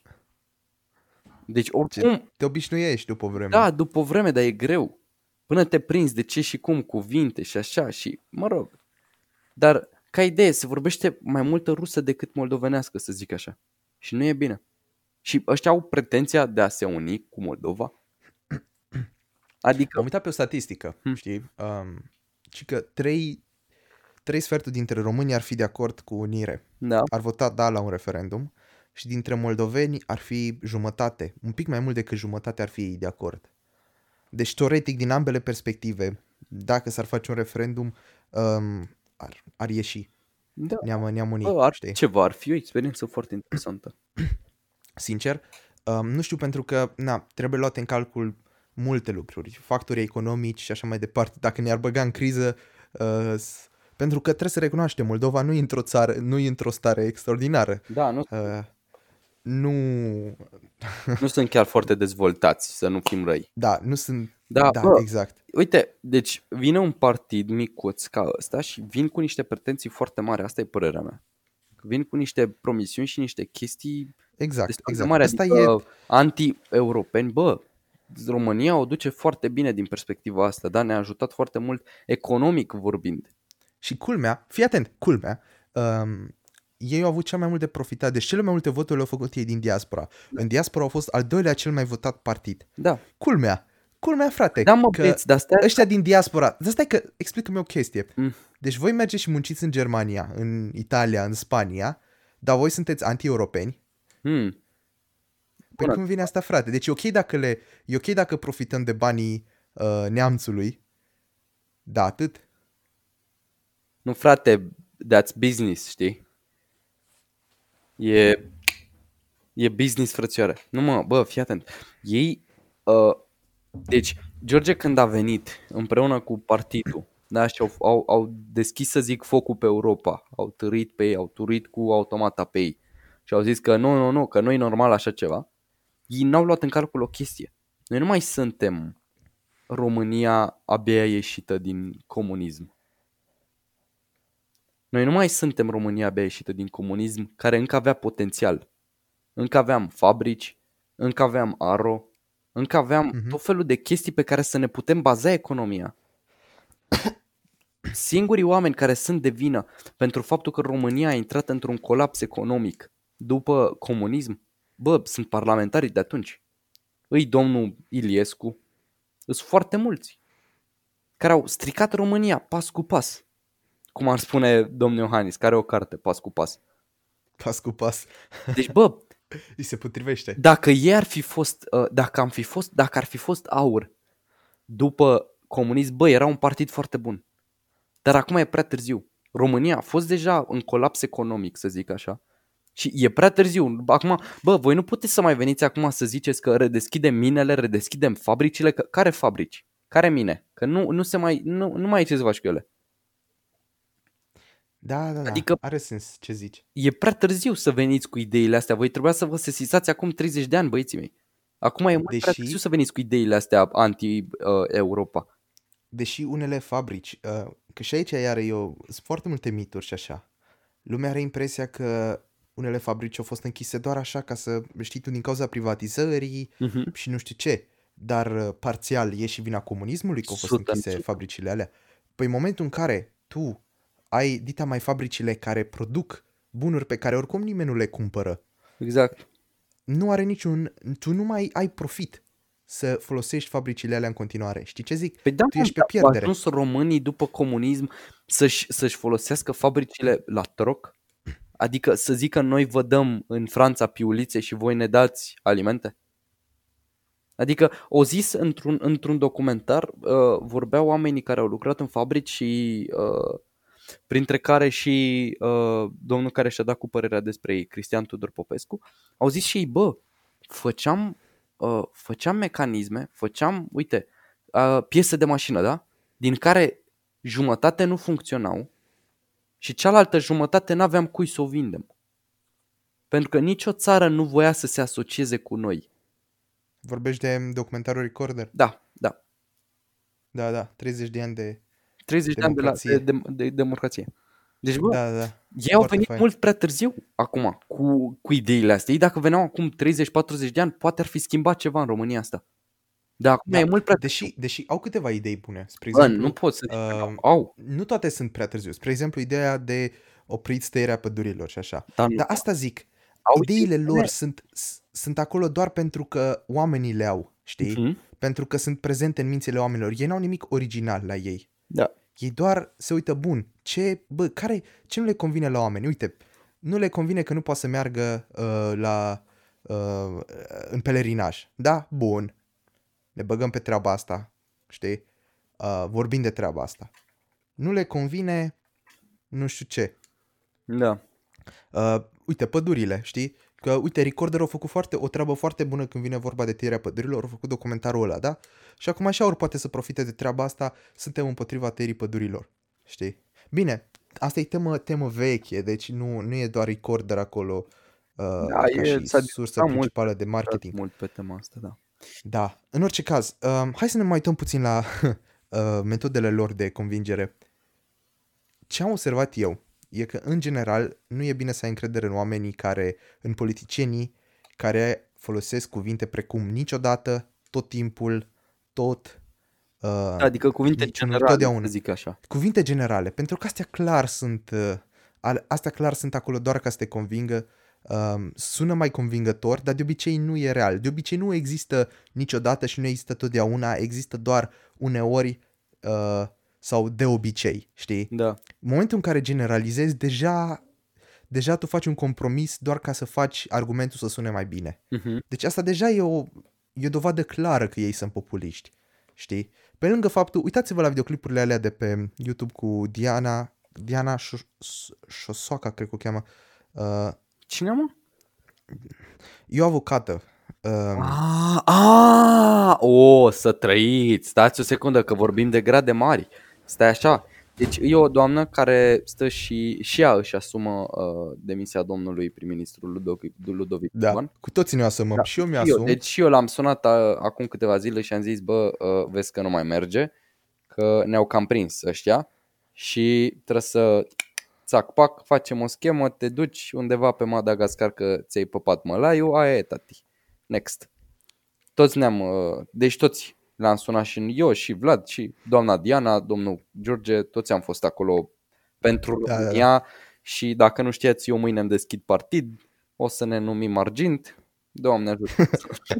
Deci oricum, Te obișnuiești după o vreme. da, după o vreme, dar e greu. Până te prinzi de ce și cum cuvinte și așa și, mă rog. Dar, ca idee, se vorbește mai multă rusă decât moldovenească, să zic așa. Și nu e bine. Și ăștia au pretenția de a se uni cu Moldova. Adică... Am uitat pe o statistică, Hmm. știi? Um, și că trei, trei sferturi dintre români ar fi de acord cu unire. Da. Ar vota da la un referendum. Și dintre moldoveni ar fi jumătate. Un pic mai mult decât jumătate ar fi de acord. Deci, teoretic, din ambele perspective, dacă s-ar face un referendum, um, ar, ar ieși. Da. Ne-am, ne-am unit, Bă, ar, știi? ceva, ar fi o experiență foarte interesantă. Sincer, um, nu știu, pentru că na, trebuie luate în calcul multe lucruri, factori economici și așa mai departe. Dacă ne-ar băga în criză, uh, s- pentru că trebuie să recunoaștem, Moldova nu e într-o țară, nu e într-o stare extraordinară. Da, nu, Uh, nu, nu sunt chiar foarte dezvoltați, să nu fim răi. da, nu sunt, Da, da, bă, exact. uite, deci vine un partid micuț ca ăsta și vin cu niște pretenții foarte mari, asta e părerea mea. Vin cu niște promisiuni și niște chestii Exact, destul de exact. mari, Asta adică e, anti-europeni. Bă, România o duce foarte bine din perspectiva asta, da? Ne-a ajutat foarte mult economic vorbind. și culmea, fii atent, culmea, um, ei au avut cel mai mult de profitat, deci cele mai multe voturi le-au făcut ei din diaspora. În diaspora au fost al doilea cel mai votat partid. Da, Culmea, culmea, frate, da mă, că beți, dar stai... ăștia din diaspora, dar stai că explică-mi o chestie. Mm. Deci voi mergeți și munciți în Germania, în Italia, în Spania, dar voi sunteți anti-europeni? Hmm. Păi Bună. cum vine asta, frate? Deci e ok dacă, le, e ok dacă profităm de banii uh, neamțului, da, atât. Nu, frate, that's business, știi? E, e business, frățioare. Nu mă, bă, fii atent. Ei, uh, deci, George când a venit împreună cu partidul, da, și au, au, au deschis, să zic, focul pe Europa, au târit pe ei, au turit cu automata pe ei și au zis că nu, nu, nu, că nu e normal așa ceva, ei n-au luat în calcul o chestie. Noi nu mai suntem România abia ieșită din comunism. Noi nu mai suntem România abia ieșită din comunism, care încă avea potențial. Încă aveam fabrici, încă aveam aro, încă aveam Mhm. tot felul de chestii pe care să ne putem baza economia. Singurii oameni care sunt de vină pentru faptul că România a intrat într-un colaps economic după comunism, bă, sunt parlamentarii de atunci. Îi domnul Iliescu, sunt foarte mulți care au stricat România pas cu pas. Cum ar spune domnul Iohannis, care are o carte, pas cu pas. Pas cu pas. Deci, bă, Îi se potrivește. dacă ei ar fi fost, uh, dacă am fi fost, dacă ar fi fost aur după comunism, bă, era un partid foarte bun. Dar acum e prea târziu. România a fost deja în colaps economic, să zic așa. Și e prea târziu. Acum, bă, voi nu puteți să mai veniți acum să ziceți că redeschidem minele, redeschidem fabricile. Că, care fabrici? Care mine? Că nu, nu, se mai, nu, nu mai e ce să faci cu ele. Da, da, da. Adică- Are sens ce zici. E prea târziu să veniți cu ideile astea. Voi trebuia să vă sesizați acum treizeci de ani, băieții mei. Acum e mult Deși- prea târziu să veniți cu ideile astea anti-Europa. Deși unele fabrici, uh, că și aici iară eu, sunt foarte multe mituri și așa. Lumea are impresia că unele fabrici au fost închise doar așa ca să, știi tu, din cauza privatizării Mhm. și nu știu ce. Dar uh, parțial e și vina comunismului că au fost Sută. închise fabricile alea. Păi în momentul în care tu ai dita mai fabricile care produc bunuri pe care oricum nimeni nu le cumpără, Exact. nu are niciun, tu nu mai ai profit să folosești fabricile alea în continuare. Știi ce zic? Păi da, Tu ești pe au pierdere. ajuns românii după comunism să-și, să-și folosească fabricile la troc? Adică să zică noi vă dăm în Franța piulițe și voi ne dați alimente? Adică o zis într-un, într-un documentar, uh, vorbeau oamenii care au lucrat în fabrici și uh, printre care și uh, domnul care și-a dat cu părerea despre ei, Cristian Tudor Popescu, au zis și ei, bă, făceam, uh, făceam mecanisme, făceam, uite, uh, piese de mașină, da? Din care jumătate nu funcționau și cealaltă jumătate n-aveam cui să o vindem. Pentru că nicio țară nu voia să se asocieze cu noi. Vorbești de documentarul Recorder? Da, da. Da, da, treizeci de ani de treizeci de ani de, la, de, democrație. de, de democrație. Deci, bă, Da, da, da. ei au Foarte venit fain. mult prea târziu acum cu, cu ideile astea. Ei dacă veneau acum treizeci patruzeci de ani, poate ar fi schimbat ceva în România asta. Dar acum Da, e mult prea deși, deși au câteva idei bune. Spre Bă, exemplu, nu pot să zic că uh, nu. Au, nu toate sunt prea târziu. Spre exemplu, ideea de oprit tăierea pădurilor și așa. dar nu. Dar asta zic, Au ideile idei lor bune. sunt, s- sunt acolo doar pentru că oamenii le au, știi? Mhm. Pentru că sunt prezente în mințile oamenilor. Ei n-au nimic original la ei. Da. Ei doar se uită, bun, ce, bă, care, ce nu le convine la oameni? Uite, nu le convine că nu poate să meargă uh, la, uh, în pelerinaj. Da? Bun. Ne băgăm pe treaba asta, știi? Uh, vorbim de treaba asta. Nu le convine nu știu ce. Da. Uh, uite, pădurile, știi? Că, uite, Recorder au făcut foarte, o treabă foarte bună când vine vorba de tăierea pădurilor, au făcut documentarul ăla, da? Și acum așa ori poate să profite de treaba asta, suntem împotriva tăierii pădurilor, știi? Bine, asta e temă, temă veche, deci nu, nu e doar Recorder acolo uh, Da, ca e, și s-a sursă discutat mult, principală de marketing. mult pe tema asta, da. Da, în orice caz, uh, hai să ne mai uităm puțin la uh, metodele lor de convingere. Ce am observat eu e că, în general, nu e bine să ai încredere în oamenii care, în politicienii care folosesc cuvinte precum niciodată, tot timpul, tot, uh, Adică cuvinte niciunul, generale, totdeauna. să zic așa. Cuvinte generale, pentru că astea clar sunt, uh, al- astea clar sunt acolo doar ca să te convingă. Um, sună mai convingător, dar de obicei nu e real. De obicei nu există niciodată și nu există totdeauna, există doar uneori uh, sau de obicei, știi? Da. În momentul în care generalizezi, deja, deja tu faci un compromis doar ca să faci argumentul să sune mai bine. Mhm. Deci asta deja e o, e o dovadă clară că ei sunt populiști, știi? Pe lângă faptul, uitați-vă la videoclipurile alea de pe YouTube cu Diana, Diana Șosoaca, cred că o cheamă. Uh, Cine, mă? e o avocată. Um, Ah, ah, o, să trăiți. Stați o secundă că vorbim de grade mari. Stai așa. Deci e o doamnă care stă și, și ea își asumă uh, demisia domnului prim-ministru Ludovic, Ludovic da, Orban. cu toții ne asumăm. Da, Și eu și mi-asum. Deci și eu l-am sunat a, acum câteva zile și am zis, bă, uh, vezi că nu mai merge, că ne-au cam prins ăștia și trebuie să țac, pac, facem o schemă, te duci undeva pe Madagascar că ți-ai păpat mălaiul, aia e, tati. Next. Toți ne-am, uh, deci toți l-am sunat și eu și Vlad și doamna Diana, domnul George, toți am fost acolo pentru Da, da, România și dacă nu știați, eu mâine îmi deschid partid, o să ne numim Argint, Doamne ajută.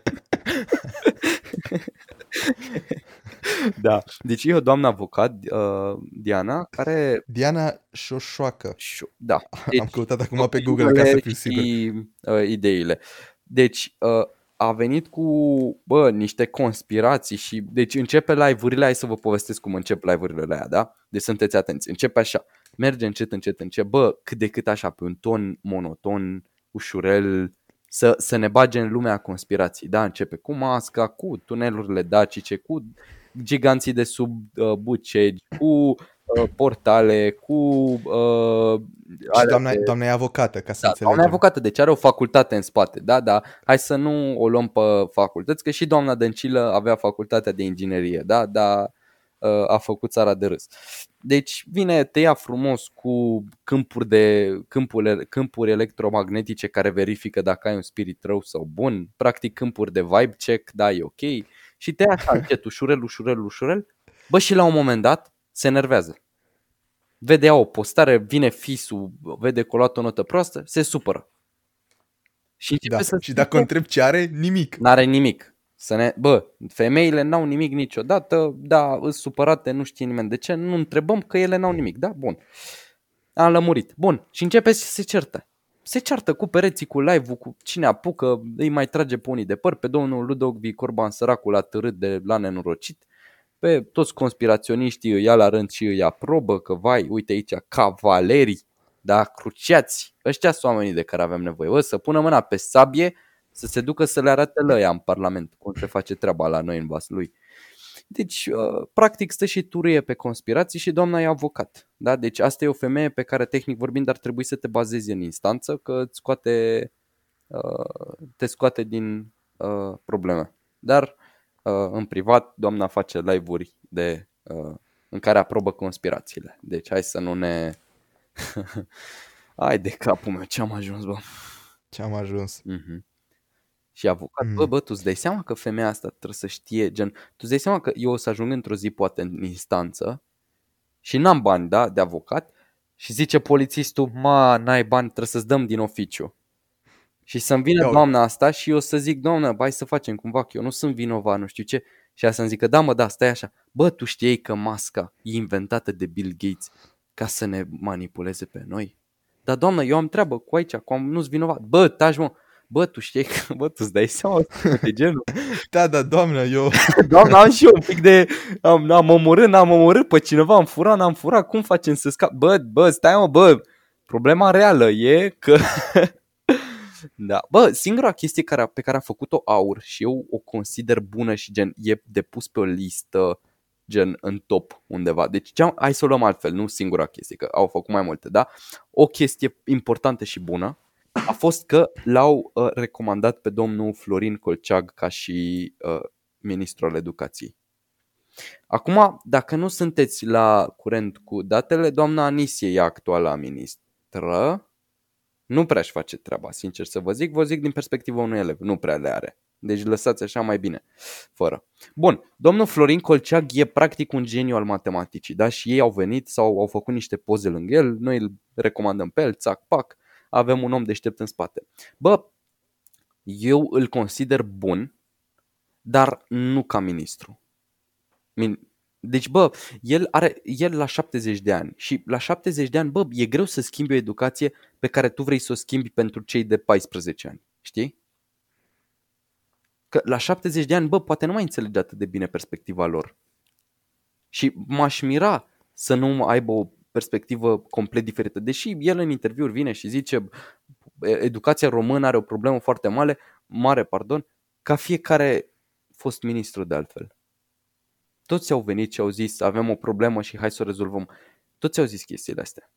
Da, deci e o doamnă avocat, uh, Diana, care... Diana Șoșoacă. șu- Da, Am căutat acum pe Google ca să fiu sigur. și uh, ideile. Deci uh, a venit cu, bă, niște conspirații și deci începe live-urile, hai să vă povestesc cum încep live-urile alea, da? Deci sunteți atenți. Începe așa. Merge încet, încet, încet. Bă, cât de cât așa pe un ton monoton, ușurel, să, să ne bage în lumea conspirației, da? Începe cu masca, cu tunelurile dacice, cu giganții de sub uh, bucegi, cu uh, portale, cu uh, Și doamna, de... doamna e avocată, ca să da, înțelegem. doamna e avocată, deci are o facultate în spate, da, da. Hai să nu o luăm pe facultăți, că și doamna Dăncilă avea facultatea de inginerie, da, da. uh, a făcut țara de râs. Deci vine, te ia frumos cu câmpuri, de, câmpuri, câmpuri electromagnetice care verifică dacă ai un spirit rău sau bun, practic câmpuri de vibe check, da, e ok, și te ia așa încet, ușurel, ușurel, ușurel, bă, și la un moment dat se enervează. Vede ea o postare, vine fisul, vede că a luat o notă proastă, se supără. Și începe Da. să Și dacă o întreb ce are, nimic. N-are nimic. Să ne... Bă, femeile n-au nimic niciodată, da, îs supărate, nu știe nimeni de ce, nu întrebăm că ele n-au nimic, da? Bun. Am lămurit. Bun. Și începe să se certe. Se ceartă cu pereții, cu live-ul, cu cine apucă, îi mai trage pe unii de păr, pe domnul Ludovic Orban săracul a târât de la nenorocit, pe toți conspiraționiștii îi ia la rând și îi aprobă că, vai, uite aici, cavalerii, da, cruciați, ăștia sunt oamenii de care avem nevoie, bă, să pună mâna pe sabie, să se ducă să le arate lăia în Parlament, cum se face treaba la noi în Vaslui. Deci, practic stă și turie pe conspirații și doamna e avocat. Da? Deci asta e o femeie pe care, tehnic vorbind, ar trebui să te bazezi în instanță, că îți scoate, te scoate din probleme. Dar, în privat, doamna face live-uri de, în care aprobă conspirațiile. Deci hai să nu ne... Hai de capul meu, ce am ajuns, bă. Ce am ajuns. Mm-hmm. Și avocat, mm. bă, bă, tu îți dai seama că femeia asta trebuie să știe, gen, tu îți dai seama că eu o să ajung într-o zi poate în instanță și n-am bani, da, de avocat și zice polițistul, ma, n-ai bani, trebuie să-ți dăm din oficiu. Și să-mi vină da, doamna asta și eu să zic, doamnă, hai să facem cumva, că eu nu sunt vinovat, nu știu ce. Și ea să-mi zică, da mă, da, stai așa, bă, tu știai că masca e inventată de Bill Gates ca să ne manipuleze pe noi? Dar doamnă, eu am treabă cu aici, cu am, nu-s vinovat. Bă, taci mă. Bă, tu știi că, bă, tu îți dai seama de genul. Da, da, doamnă, eu... Doamnă, am și eu un pic de... Am, am omorât, n-am omorât pe cineva, am furat, n-am furat, cum facem să scap? Bă, bă, stai mă, bă, problema reală e că... Da, bă, singura chestie care a, pe care a făcut-o Aur și eu o consider bună și gen, e depus pe o listă, gen, în top undeva. Deci, hai să o luăm altfel, nu singura chestie, că au făcut mai multe, da? O chestie importantă și bună a fost că l-au uh, recomandat pe domnul Florin Colceag ca și uh, ministrul al educației. Acum, dacă nu sunteți la curent cu datele, doamna Anisie e actuala ministră. Nu prea-și face treaba, sincer să vă zic. Vă zic din perspectiva unui elev, nu prea le are. Deci lăsați așa mai bine, fără. Bun, domnul Florin Colceag e practic un geniu al matematicii, da? Și ei au venit sau au făcut niște poze lângă el, noi îl recomandăm pe el, țac, pac. Avem un om deștept în spate. Bă, eu îl consider bun, dar nu ca ministru. Deci, bă, el are el la șaptezeci de ani și la șaptezeci de ani, bă, e greu să schimbi o educație pe care tu vrei să o schimbi pentru cei de paisprezece ani, știi? Că la șaptezeci de ani, bă, poate nu mai înțelege atât de bine perspectiva lor. Și m-aș mira să nu aibă o perspectivă complet diferită. Deși el în interviuri vine și zice educația română are o problemă foarte mare, mare, pardon, ca fiecare fost ministru de altfel. Toți au venit și au zis avem o problemă și hai să o rezolvăm. Toți au zis chestiile astea.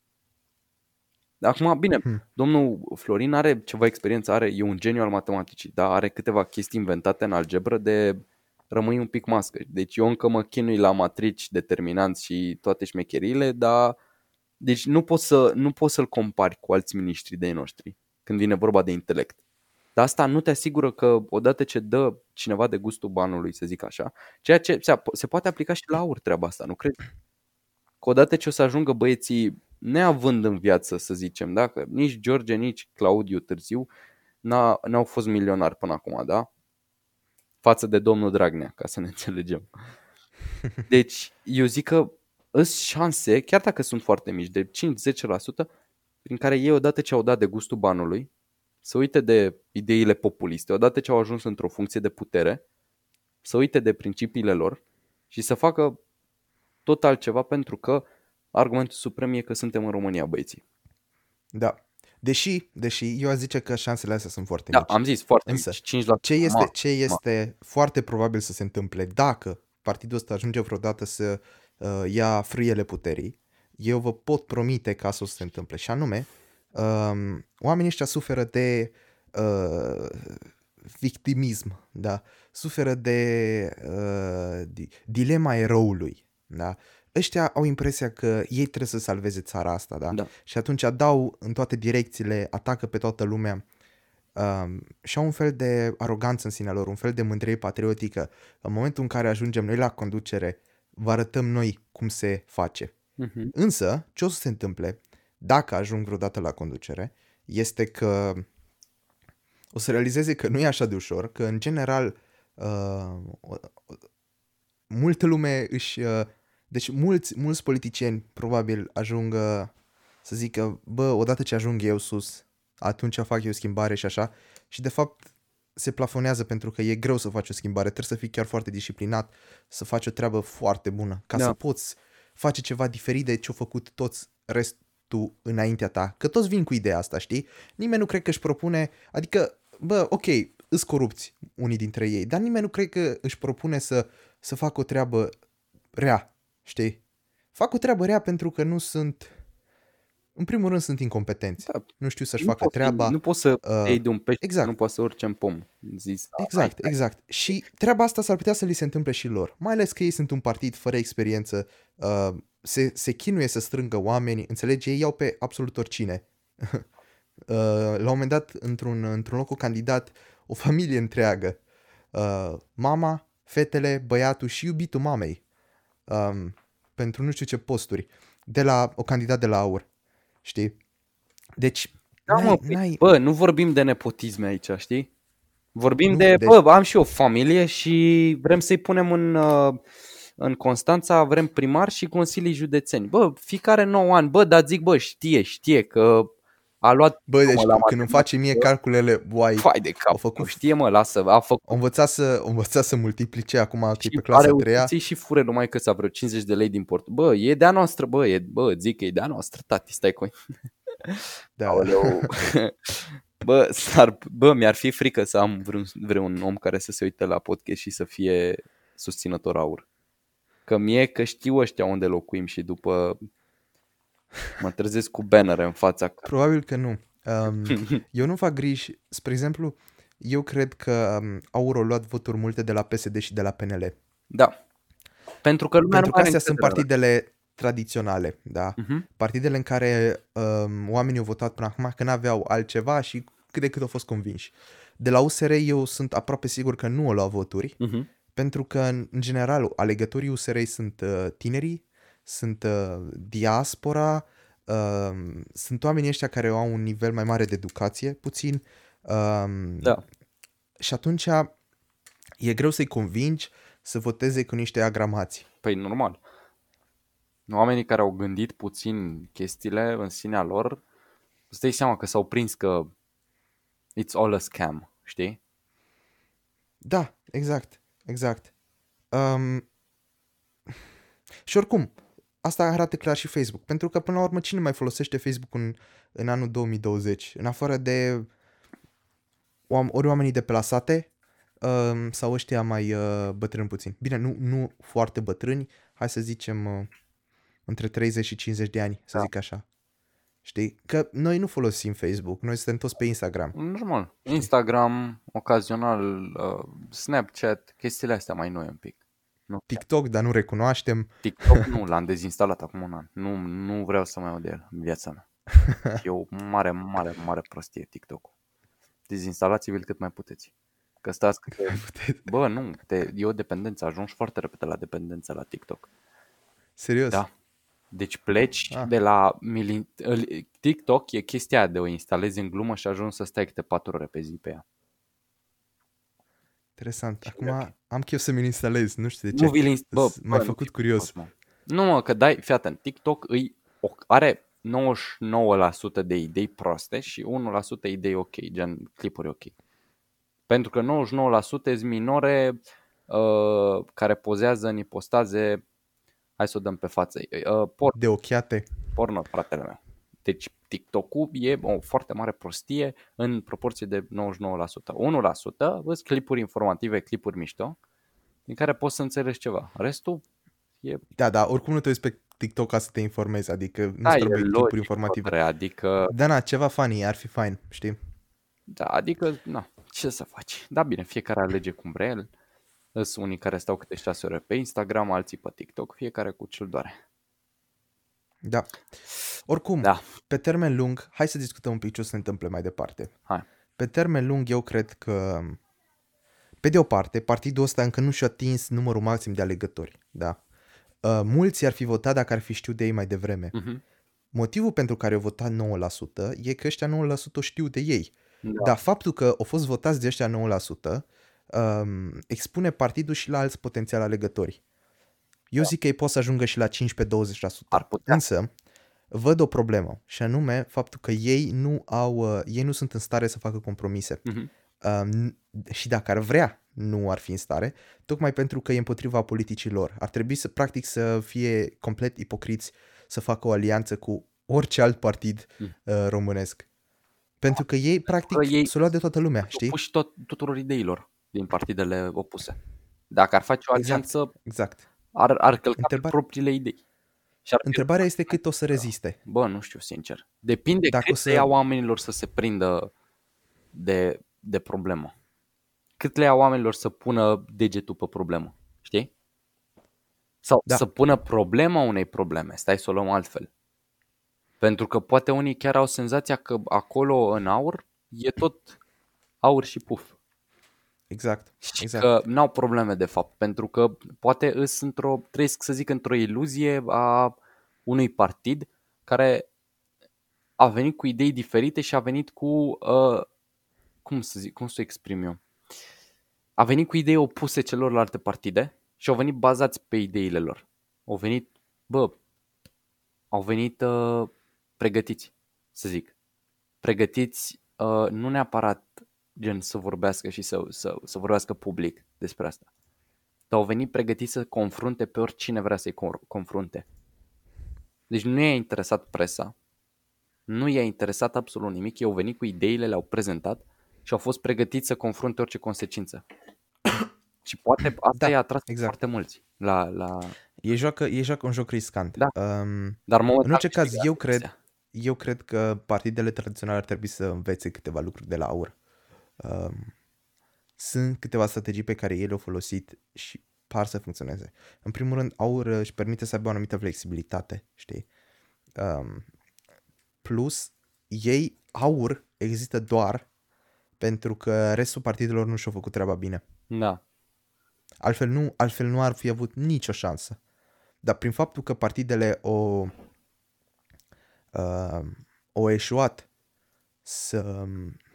Acum, bine, hmm. domnul Florin are ceva experiență, are, e un geniu al matematicii, dar are câteva chestii inventate în algebră de rămâi un pic mască. Deci eu încă mă chinui la matrici, determinanți și toate șmecheriile, dar deci nu poți, să, nu poți să-l compari cu alți miniștri de-ai noștri când vine vorba de intelect. Dar asta nu te asigură că odată ce dă cineva de gustul banului, să zic așa, ceea ce se poate aplica și la Aur treaba asta, nu crezi? Că odată ce o să ajungă băieții neavând în viață, să zicem, da? Că nici George, nici Claudiu târziu n-a, n-au fost milionari până acum, da? Față de domnul Dragnea, ca să ne înțelegem. Deci, eu zic că sunt șanse, chiar dacă sunt foarte mici, de cinci-zece la sută, prin care ei, odată ce au dat de gustul banului, să uite de ideile populiste, odată ce au ajuns într-o funcție de putere, să uite de principiile lor și să facă tot altceva, pentru că argumentul suprem e că suntem în România, băieții. Da. Deși, deși eu aș zice că șansele astea sunt foarte da, mici. Da, am zis, foarte Însă, mici. cinci la sută. Ce este, ma, ce este foarte probabil să se întâmple dacă partidul ăsta ajunge vreodată să uh, ia frâiele puterii, eu vă pot promite că asta o să se întâmple. Și anume, um, oamenii ăștia suferă de uh, victimism, da? Suferă de uh, dilema eroului, da? Ăștia au impresia că ei trebuie să salveze țara asta, da? Da. Și atunci dau în toate direcțiile, atacă pe toată lumea um, și au un fel de aroganță în sinea lor, un fel de mândrie patriotică. În momentul în care ajungem noi la conducere, vă arătăm noi cum se face. Uh-huh. Însă, ce o să se întâmple dacă ajung vreodată la conducere este că o să realizeze că nu e așa de ușor, că în general uh, multă lume își... Uh, deci mulți, mulți politicieni probabil ajung uh, să zică, bă, odată ce ajung eu sus, atunci fac eu schimbare și așa, și de fapt se plafonează pentru că e greu să faci o schimbare, trebuie să fii chiar foarte disciplinat, să faci o treabă foarte bună, ca Da. să poți face ceva diferit de ce-au făcut toți restul înaintea ta, că toți vin cu ideea asta, știi? Nimeni nu cred că își propune, adică, bă, ok, îs corupți unii dintre ei, dar nimeni nu cred că își propune să, să facă o treabă rea, știi? Fac o treabă rea pentru că nu sunt, în primul rând sunt incompetenți, Da. nu știu să-și Nu facă poți, treaba. nu poți să uh, iei de un pește, exact. nu poți să urci în pom. Zis, Exact, hai, exact. Și treaba asta s-ar putea să li se întâmple și lor. Mai ales că ei sunt un partid fără experiență, uh, se, se chinuie să strângă oameni, înțelegi? Ei iau pe absolut oricine. uh, la un moment dat, într-un, într-un loc cu candidat, o familie întreagă. Uh, mama, fetele, băiatul și iubitul mamei. Um, pentru nu știu ce posturi. De la o candidat de la AUR. Știi? Deci, Da, n-ai, mă, n-ai... bă, nu vorbim de nepotisme aici, știi? Vorbim Nu, de, deci- bă, am și eu o familie și vrem să-i punem în, uh, în Constanța, vrem primar și consilii județeni. Bă, fiecare nouă ani, bă, dar zic, bă, știe, știe că a luat... Bă, deci la când îmi face mie calculele, uai, Fai de cap, au făcut- nu știe, mă, lasă, a făcut au învățat să, au învățat să multiplice acum că e și pe are clasa a treia. uiți și fure numai că ți-a vreo cincizeci de lei din port. Bă, e de-a noastră, bă, e, bă, zic că e de-a noastră, tati, stai cu Da. Aoleu. Bă, s-ar, bă, mi-ar fi frică să am vreun, vreun om care să se uite la podcast și să fie susținător AUR. Că mie că știu ăștia unde locuim și după mă trezesc cu bannere în fața. Probabil că nu. Um, eu nu fac griji. Spre exemplu, eu cred că um, AUR au luat voturi multe de la P S D și de la P N L. Da. Pentru că lumea Pentru nu că are astea sunt încredere. partidele tradiționale, da? Uh-huh. Partidele în care um, oamenii au votat până acum că n-aveau altceva și cât de cât au fost convinși. De la U S R eu sunt aproape sigur că nu au luat voturi, Uh-huh. pentru că, în general, alegătorii U S R sunt uh, tinerii, sunt uh, diaspora, uh, sunt oamenii ăștia care au un nivel mai mare de educație, puțin. Uh, Da. Și atunci e greu să-i convingi să voteze cu niște agramați. Păi normal. Oamenii care au gândit puțin chestiile în sinea lor, îți dai seama că s-au prins că it's all a scam, știi? Da, exact, exact. Um, și oricum, asta arată clar și Facebook, pentru că până la urmă cine mai folosește Facebook în, în anul două mii douăzeci? În afară de ori oamenii de pe la sate um, sau ăștia mai uh, bătrâni puțin. Bine, nu, nu foarte bătrâni, hai să zicem uh, între treizeci și cincizeci de ani, să Da. zic așa. Știi? Că noi nu folosim Facebook, noi suntem toți pe Instagram. Normal. Instagram, ocazional, uh, Snapchat, chestiile astea mai noi un pic. TikTok, dar nu recunoaștem. TikTok nu, l-am dezinstalat acum un an. Nu, nu vreau să mai aud de el în viața mea. E o mare, mare, mare prostie TikTok-ul. Dezinstalați-vi-l cât mai puteți. Că stați că te... Bă, nu, te, e o dependență. Ajungi foarte repede la dependență la TikTok. Serios? Da. Deci pleci Ah. de la... Mili... TikTok e chestia de o instalezi în glumă și ajungi să stai câte patru ore pe zi pe ea. Interesant. Și Acum ok. am chef să mi-l instalez, nu știu de ce. Nu vi-l inst- bă, M-ai bă, făcut nu curios. știu, mă. Nu mă, că dai, fii atent, TikTok îi, are nouăzeci și nouă la sută de idei proste și unu la sută idei ok, gen clipuri ok. Pentru că nouăzeci și nouă la sută sunt minore uh, care pozează în ipostaze, hai să o dăm pe față, uh, por- De ochiate. porno, fratele meu. Deci TikTok-ul e o foarte mare prostie în proporție de nouăzeci și nouă la sută. unu la sută sunt clipuri informative, clipuri mișto, din care poți să înțelegi ceva. Restul e... Da, da, oricum nu te uiți pe TikTok ca să te informezi, adică nu Da, e trebuie clipuri logic, informative. Către, adică, Da, na, ceva funny ar fi fain, știi? da, adică, na, Ce să faci? Da, bine, fiecare alege cum vrea el. Sunt unii care stau câte șase ore pe Instagram, alții pe TikTok, fiecare cu ce-l doare. Da. Oricum, Da. pe termen lung, hai să discutăm un pic ce o să se întâmple mai departe. Hai. Pe termen lung, eu cred că, pe de o parte, partidul ăsta încă nu și-a atins numărul maxim de alegători. Da. Uh, mulți ar fi votat dacă ar fi știut de ei mai devreme. Uh-huh. Motivul pentru care au votat nouă la sută e că ăștia nouă la sută știu de ei. Da. Dar faptul că au fost votați de ăștia nouă la sută um, expune partidul și la alți potențiali alegători. Eu Da. zic că ei pot să ajungă și la cincisprezece douăzeci la sută. Ar putea. Însă, văd o problemă, și anume faptul că ei nu au, uh, ei nu sunt în stare să facă compromise. Uh-huh. Um, și dacă ar vrea, nu ar fi în stare, tocmai pentru că e împotriva politicii lor. Ar trebui să, practic, să fie complet ipocriți, să facă o alianță cu orice alt partid uh, românesc. Pentru că ei, practic, Că ei s-o luat de toată lumea, știi? Puși tot, tuturor ideilor din partidele opuse. Dacă ar face o alianță, Exact, exact. ar, ar călca Întrebare... pe propriile idei. Și ar Întrebarea este cât o să reziste. Bă, nu știu, sincer. Depinde Dacă cât o să... le ia oamenilor să se prindă de, de problemă. Cât le ia oamenilor să pună degetul pe problemă. Știi? Sau Da. să pună problema unei probleme. Stai să o luăm altfel. Pentru că poate unii chiar au senzația că acolo în aur e tot aur și puf. Exact. Și exact. că n-au probleme de fapt. Pentru că poate îs într-o, trăiesc să zic într-o iluzie a unui partid care a venit cu idei diferite și a venit cu, uh, cum să zic, cum să o exprim eu? A venit cu idei opuse celorlalte partide și au venit bazați pe ideile lor. Au venit, bă, au venit uh, pregătiți, să zic. Pregătiți uh, nu neapărat gen să vorbească și să, să, să vorbească public despre asta. Dar au venit pregătiți să confrunte pe oricine vrea să-i confrunte. Deci nu i-a interesat presa, nu i-a interesat absolut nimic, ei au venit cu ideile, le-au prezentat și au fost pregătiți să confrunte orice consecință. Și poate asta Da, i-a atras exact. foarte mulți. La, la... Ei, joacă, ei joacă un joc riscant. Da. Um, Dar în orice caz, eu cred, eu cred că partidele tradiționale ar trebui să învețe câteva lucruri de la aur. Um, sunt câteva strategii pe care ei le-au folosit și par să funcționeze. În primul rând, aur își permite să aibă o anumită flexibilitate, știi? Um, plus, ei, aur există doar pentru că restul partidelor nu și-au făcut treaba bine. Da. Altfel nu, altfel nu ar fi avut nicio șansă. Dar prin faptul că partidele au, uh, au eșuat să,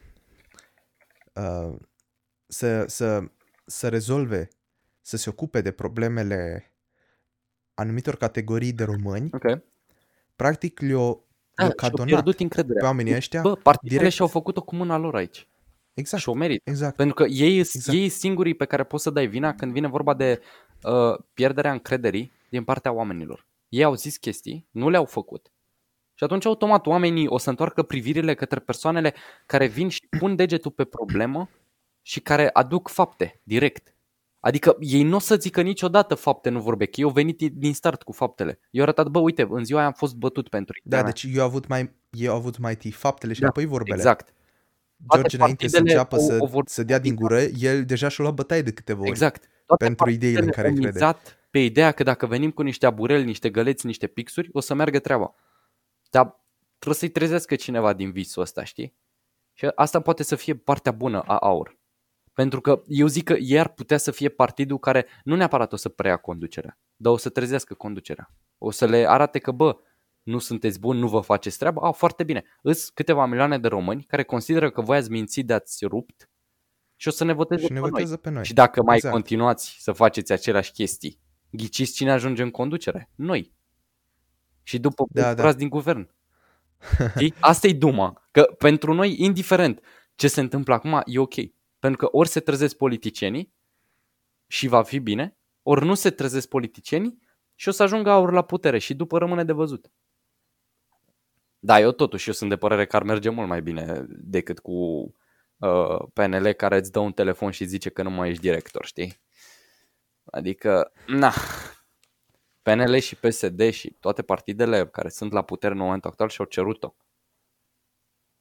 uh, să, să, să rezolve, să se ocupe de problemele anumitor categorii de români, Okay. practic le-au, Da, le-au cadonat pierdut încrederea. pe oamenii ăștia. Bă, partidele direct. și-au făcut-o cu mâna lor aici. Exact. Și o merită. Exact. Pentru că ei sunt Exact. ei singurii pe care poți să dai vina când vine vorba de uh, pierderea încrederii din partea oamenilor. Ei au zis chestii, nu le-au făcut. Și atunci automat oamenii o să întoarcă privirile către persoanele care vin și pun degetul pe problemă și care aduc fapte direct. Adică ei nu o să zică niciodată fapte nu vorbe, că ei au venit din start cu faptele. Eu au arătat, bă, uite, în ziua aia am fost bătut pentru Da, ideea deci eu au avut mai, eu au avut mai întâi faptele și Da, apoi vorbele. exact. George, înainte să partidele înceapă o- să, o vor- să dea din gură, el deja și-a luat bătaie de câteva ori. Exact. Toate pentru ideile în care au crede. mizat pe ideea că dacă venim cu niște abureli, niște găleți, niște pixuri, o să meargă treaba. Dar trebuie să-i trezească cineva din visul ăsta, știi? Și asta poate să fie partea bună a aur. Pentru că eu zic că ei ar putea să fie partidul care nu neapărat o să preia conducerea, dar o să trezească conducerea. O să le arate că, bă, nu sunteți buni, nu vă faceți treaba. A, foarte bine. Îs câteva milioane de români care consideră că voi ați mințit de ați rupt și o să ne voteze Și ne pe votează noi. pe noi. Și dacă mai Exact. continuați să faceți aceleași chestii, ghiciți cine ajunge în conducere? Noi. Și după Da, da, da. din guvern. Știi? Asta e duma. Că pentru noi, indiferent ce se întâmplă acum, e ok. Pentru că ori se trezesc politicienii și va fi bine, ori nu se trezesc politicienii și o să ajungă aur la putere și după rămâne de văzut. Da, eu totuși eu sunt de părere că ar merge mult mai bine decât cu uh, P N L care îți dă un telefon și zice că nu mai ești director, știi? Adică, na, P N L și P S D și toate partidele care sunt la putere în momentul actual și-au cerut-o.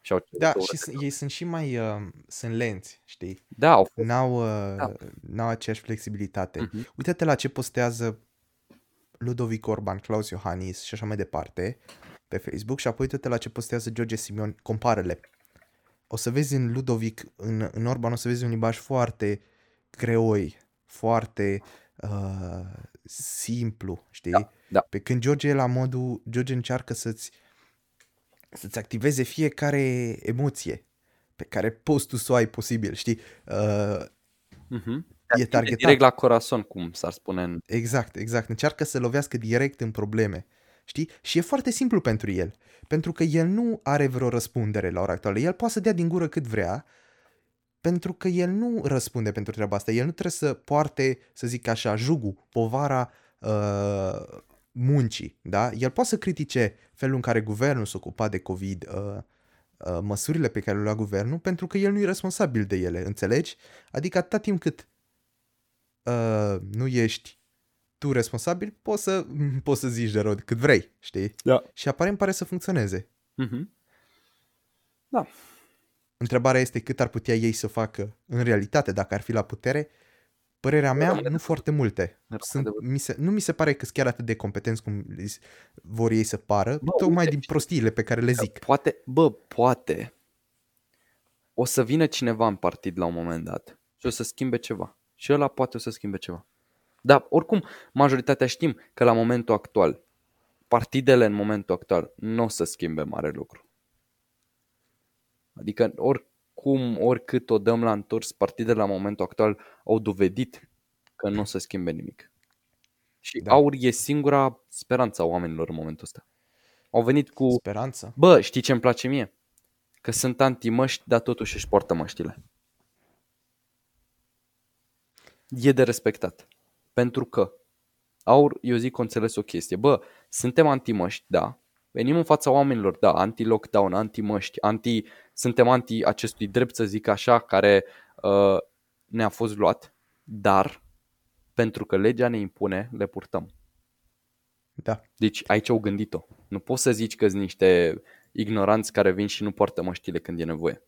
și au Da, și s- ei sunt și mai, uh, sunt lenți, știi? Da, au fost. N-au, uh, Da. n-au aceeași flexibilitate. Mhm. Uite-te la ce postează Ludovic Orban, Claus Iohannis și așa mai departe pe Facebook și apoi uite-te la ce postează George Simion, compară-le. O să vezi în Ludovic, în, în Orban o să vezi un limbaj foarte creoi, foarte uh, simplu, știi? Da, da. Pe când George e la modul, George încearcă să-ți, să-ți activeze fiecare emoție pe care poți tu să o ai posibil, știi? Uh, Mhm. e targetat. Direct la corazon, cum s-ar spune în... Exact, exact. Încearcă să lovească direct în probleme. Știi? Și e foarte simplu pentru el. Pentru că el nu are vreo răspundere la ora actuală. El poate să dea din gură cât vrea, pentru că el nu răspunde pentru treaba asta. El nu trebuie să poarte, să zic așa, jugul, povara uh, muncii. Da? El poate să critique felul în care guvernul s-a ocupat de COVID, uh, uh, măsurile pe care le-a luat guvernul, pentru că el nu e responsabil de ele, înțelegi? Adică atâta timp cât uh, nu ești tu responsabil, poți să, poți să zici de rău cât vrei, știi? Da. Și aparent pare să funcționeze. Mhm. Da. Întrebarea este cât ar putea ei să facă în realitate, dacă ar fi la putere. Părerea mea, nu foarte multe. Sunt, mi se, nu mi se pare că sunt chiar atât de competenți cum vor ei să pară, Bă, tocmai uite, din prostiile pe care le zic. Poate, bă, poate o să vină cineva în partid la un moment dat și o să schimbe ceva. Și ăla poate o să schimbe ceva. Dar oricum, majoritatea știm că la momentul actual, partidele în momentul actual nu o să schimbe mare lucru. Adică oricum, oricât o dăm la întors, partidele la momentul actual au dovedit că nu o să schimbe nimic. Și Da. Aur e singura speranță a oamenilor în momentul ăsta. Au venit cu... Speranță. Bă, știi ce îmi place mie? Că sunt anti-măști, dar totuși își poartă măștile. E de respectat. Pentru că Aur, eu zic că înțeles o chestie. Bă, suntem anti-măști, da. Venim în fața oamenilor, da, anti-lockdown, anti-măști, anti, suntem anti acestui drept, să zic așa, care uh, ne-a fost luat. Dar, pentru că legea ne impune, le purtăm. Da. Deci aici au gândit-o. Nu poți să zici că sunt niște ignoranți care vin și nu poartă măștile când e nevoie.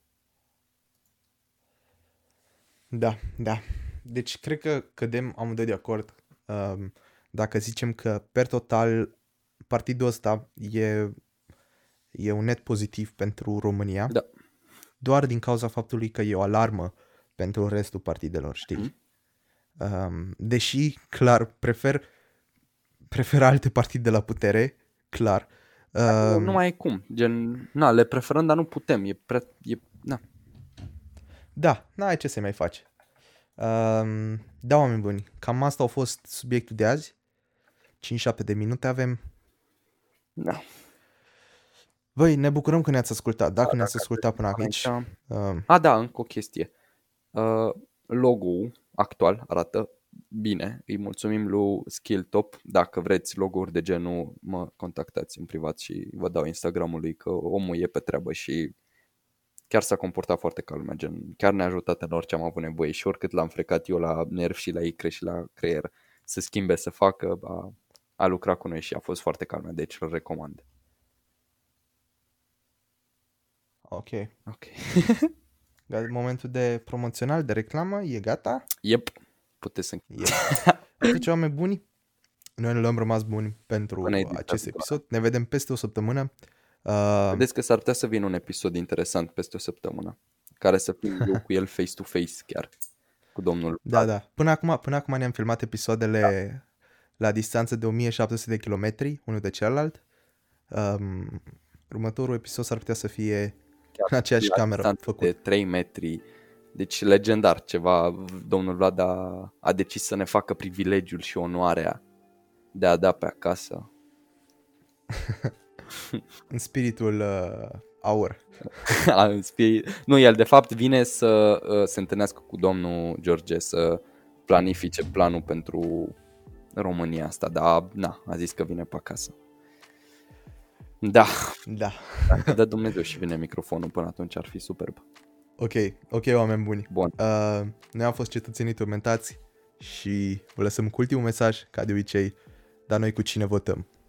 Da, da. Deci cred că cădem amândoi de acord um, dacă zicem că per total partidul ăsta e, e un net pozitiv pentru România. Da. Doar din cauza faptului că e o alarmă pentru restul partidelor, știi? Mm. Um, deși, clar, prefer prefer alte partide la putere, clar. Nu, Um, nu mai e cum. Gen, na, le preferăm, dar nu putem. E prea, e, na. Da, n-ai ce să mai faci. Um, da, oameni buni, cam asta a fost subiectul de azi. cinci șapte de minute avem. Da. Băi, ne bucurăm că ne-ați ascultat. Dacă Da, ne-ați dacă ascultat până aici... aici... Um, A, da, încă o chestie. Uh, logo-ul actual arată bine. Îi mulțumim lui Skilltop. Dacă vreți logo-uri de genul, mă contactați în privat și vă dau Instagramul lui, că omul e pe treabă și chiar s-a comportat foarte ca lumea, gen, chiar ne-a ajutat în orice am avut nevoie și oricât l-am frecat eu la nervi și la icre și la creier să schimbe, să facă, a, a lucrat cu noi și a fost foarte calm, deci îl recomand. ok. Ok. Dar momentul de promoțional, de reclamă, e gata? Yep. Puteți să închid. Yep. Atunci, oameni buni, noi ne luăm rămas buni pentru Până editat, acest doar. episod. Ne vedem peste o săptămână. Uh, Vedeți că s-ar putea să vină un episod interesant peste o săptămână, care să fim eu cu el face-to-face chiar, cu domnul. Da, da. Până acum, până acum ne-am filmat episoadele da. la distanță de o mie șapte sute de kilometri, unul de celălalt. Um, următorul episod s-ar putea să fie chiar în aceeași la cameră făcut. De trei metri. Deci legendar ceva. Domnul Vlad a, a decis să ne facă privilegiul și onoarea de a da pe acasă. În spiritul uh, aur. În spirit. Nu, el de fapt vine să uh, se întâlnească cu domnul George, să planifice planul pentru România asta, dar na, a zis că vine pe acasă. Da. Da. Dacă dă Dumnezeu și vine microfonul până atunci, ar fi superb. Ok, ok, oameni buni. Bun. Uh, noi am fost cetățenii turmentați și vă lăsăm cu ultimul mesaj, ca de obicei, dar noi cu cine votăm.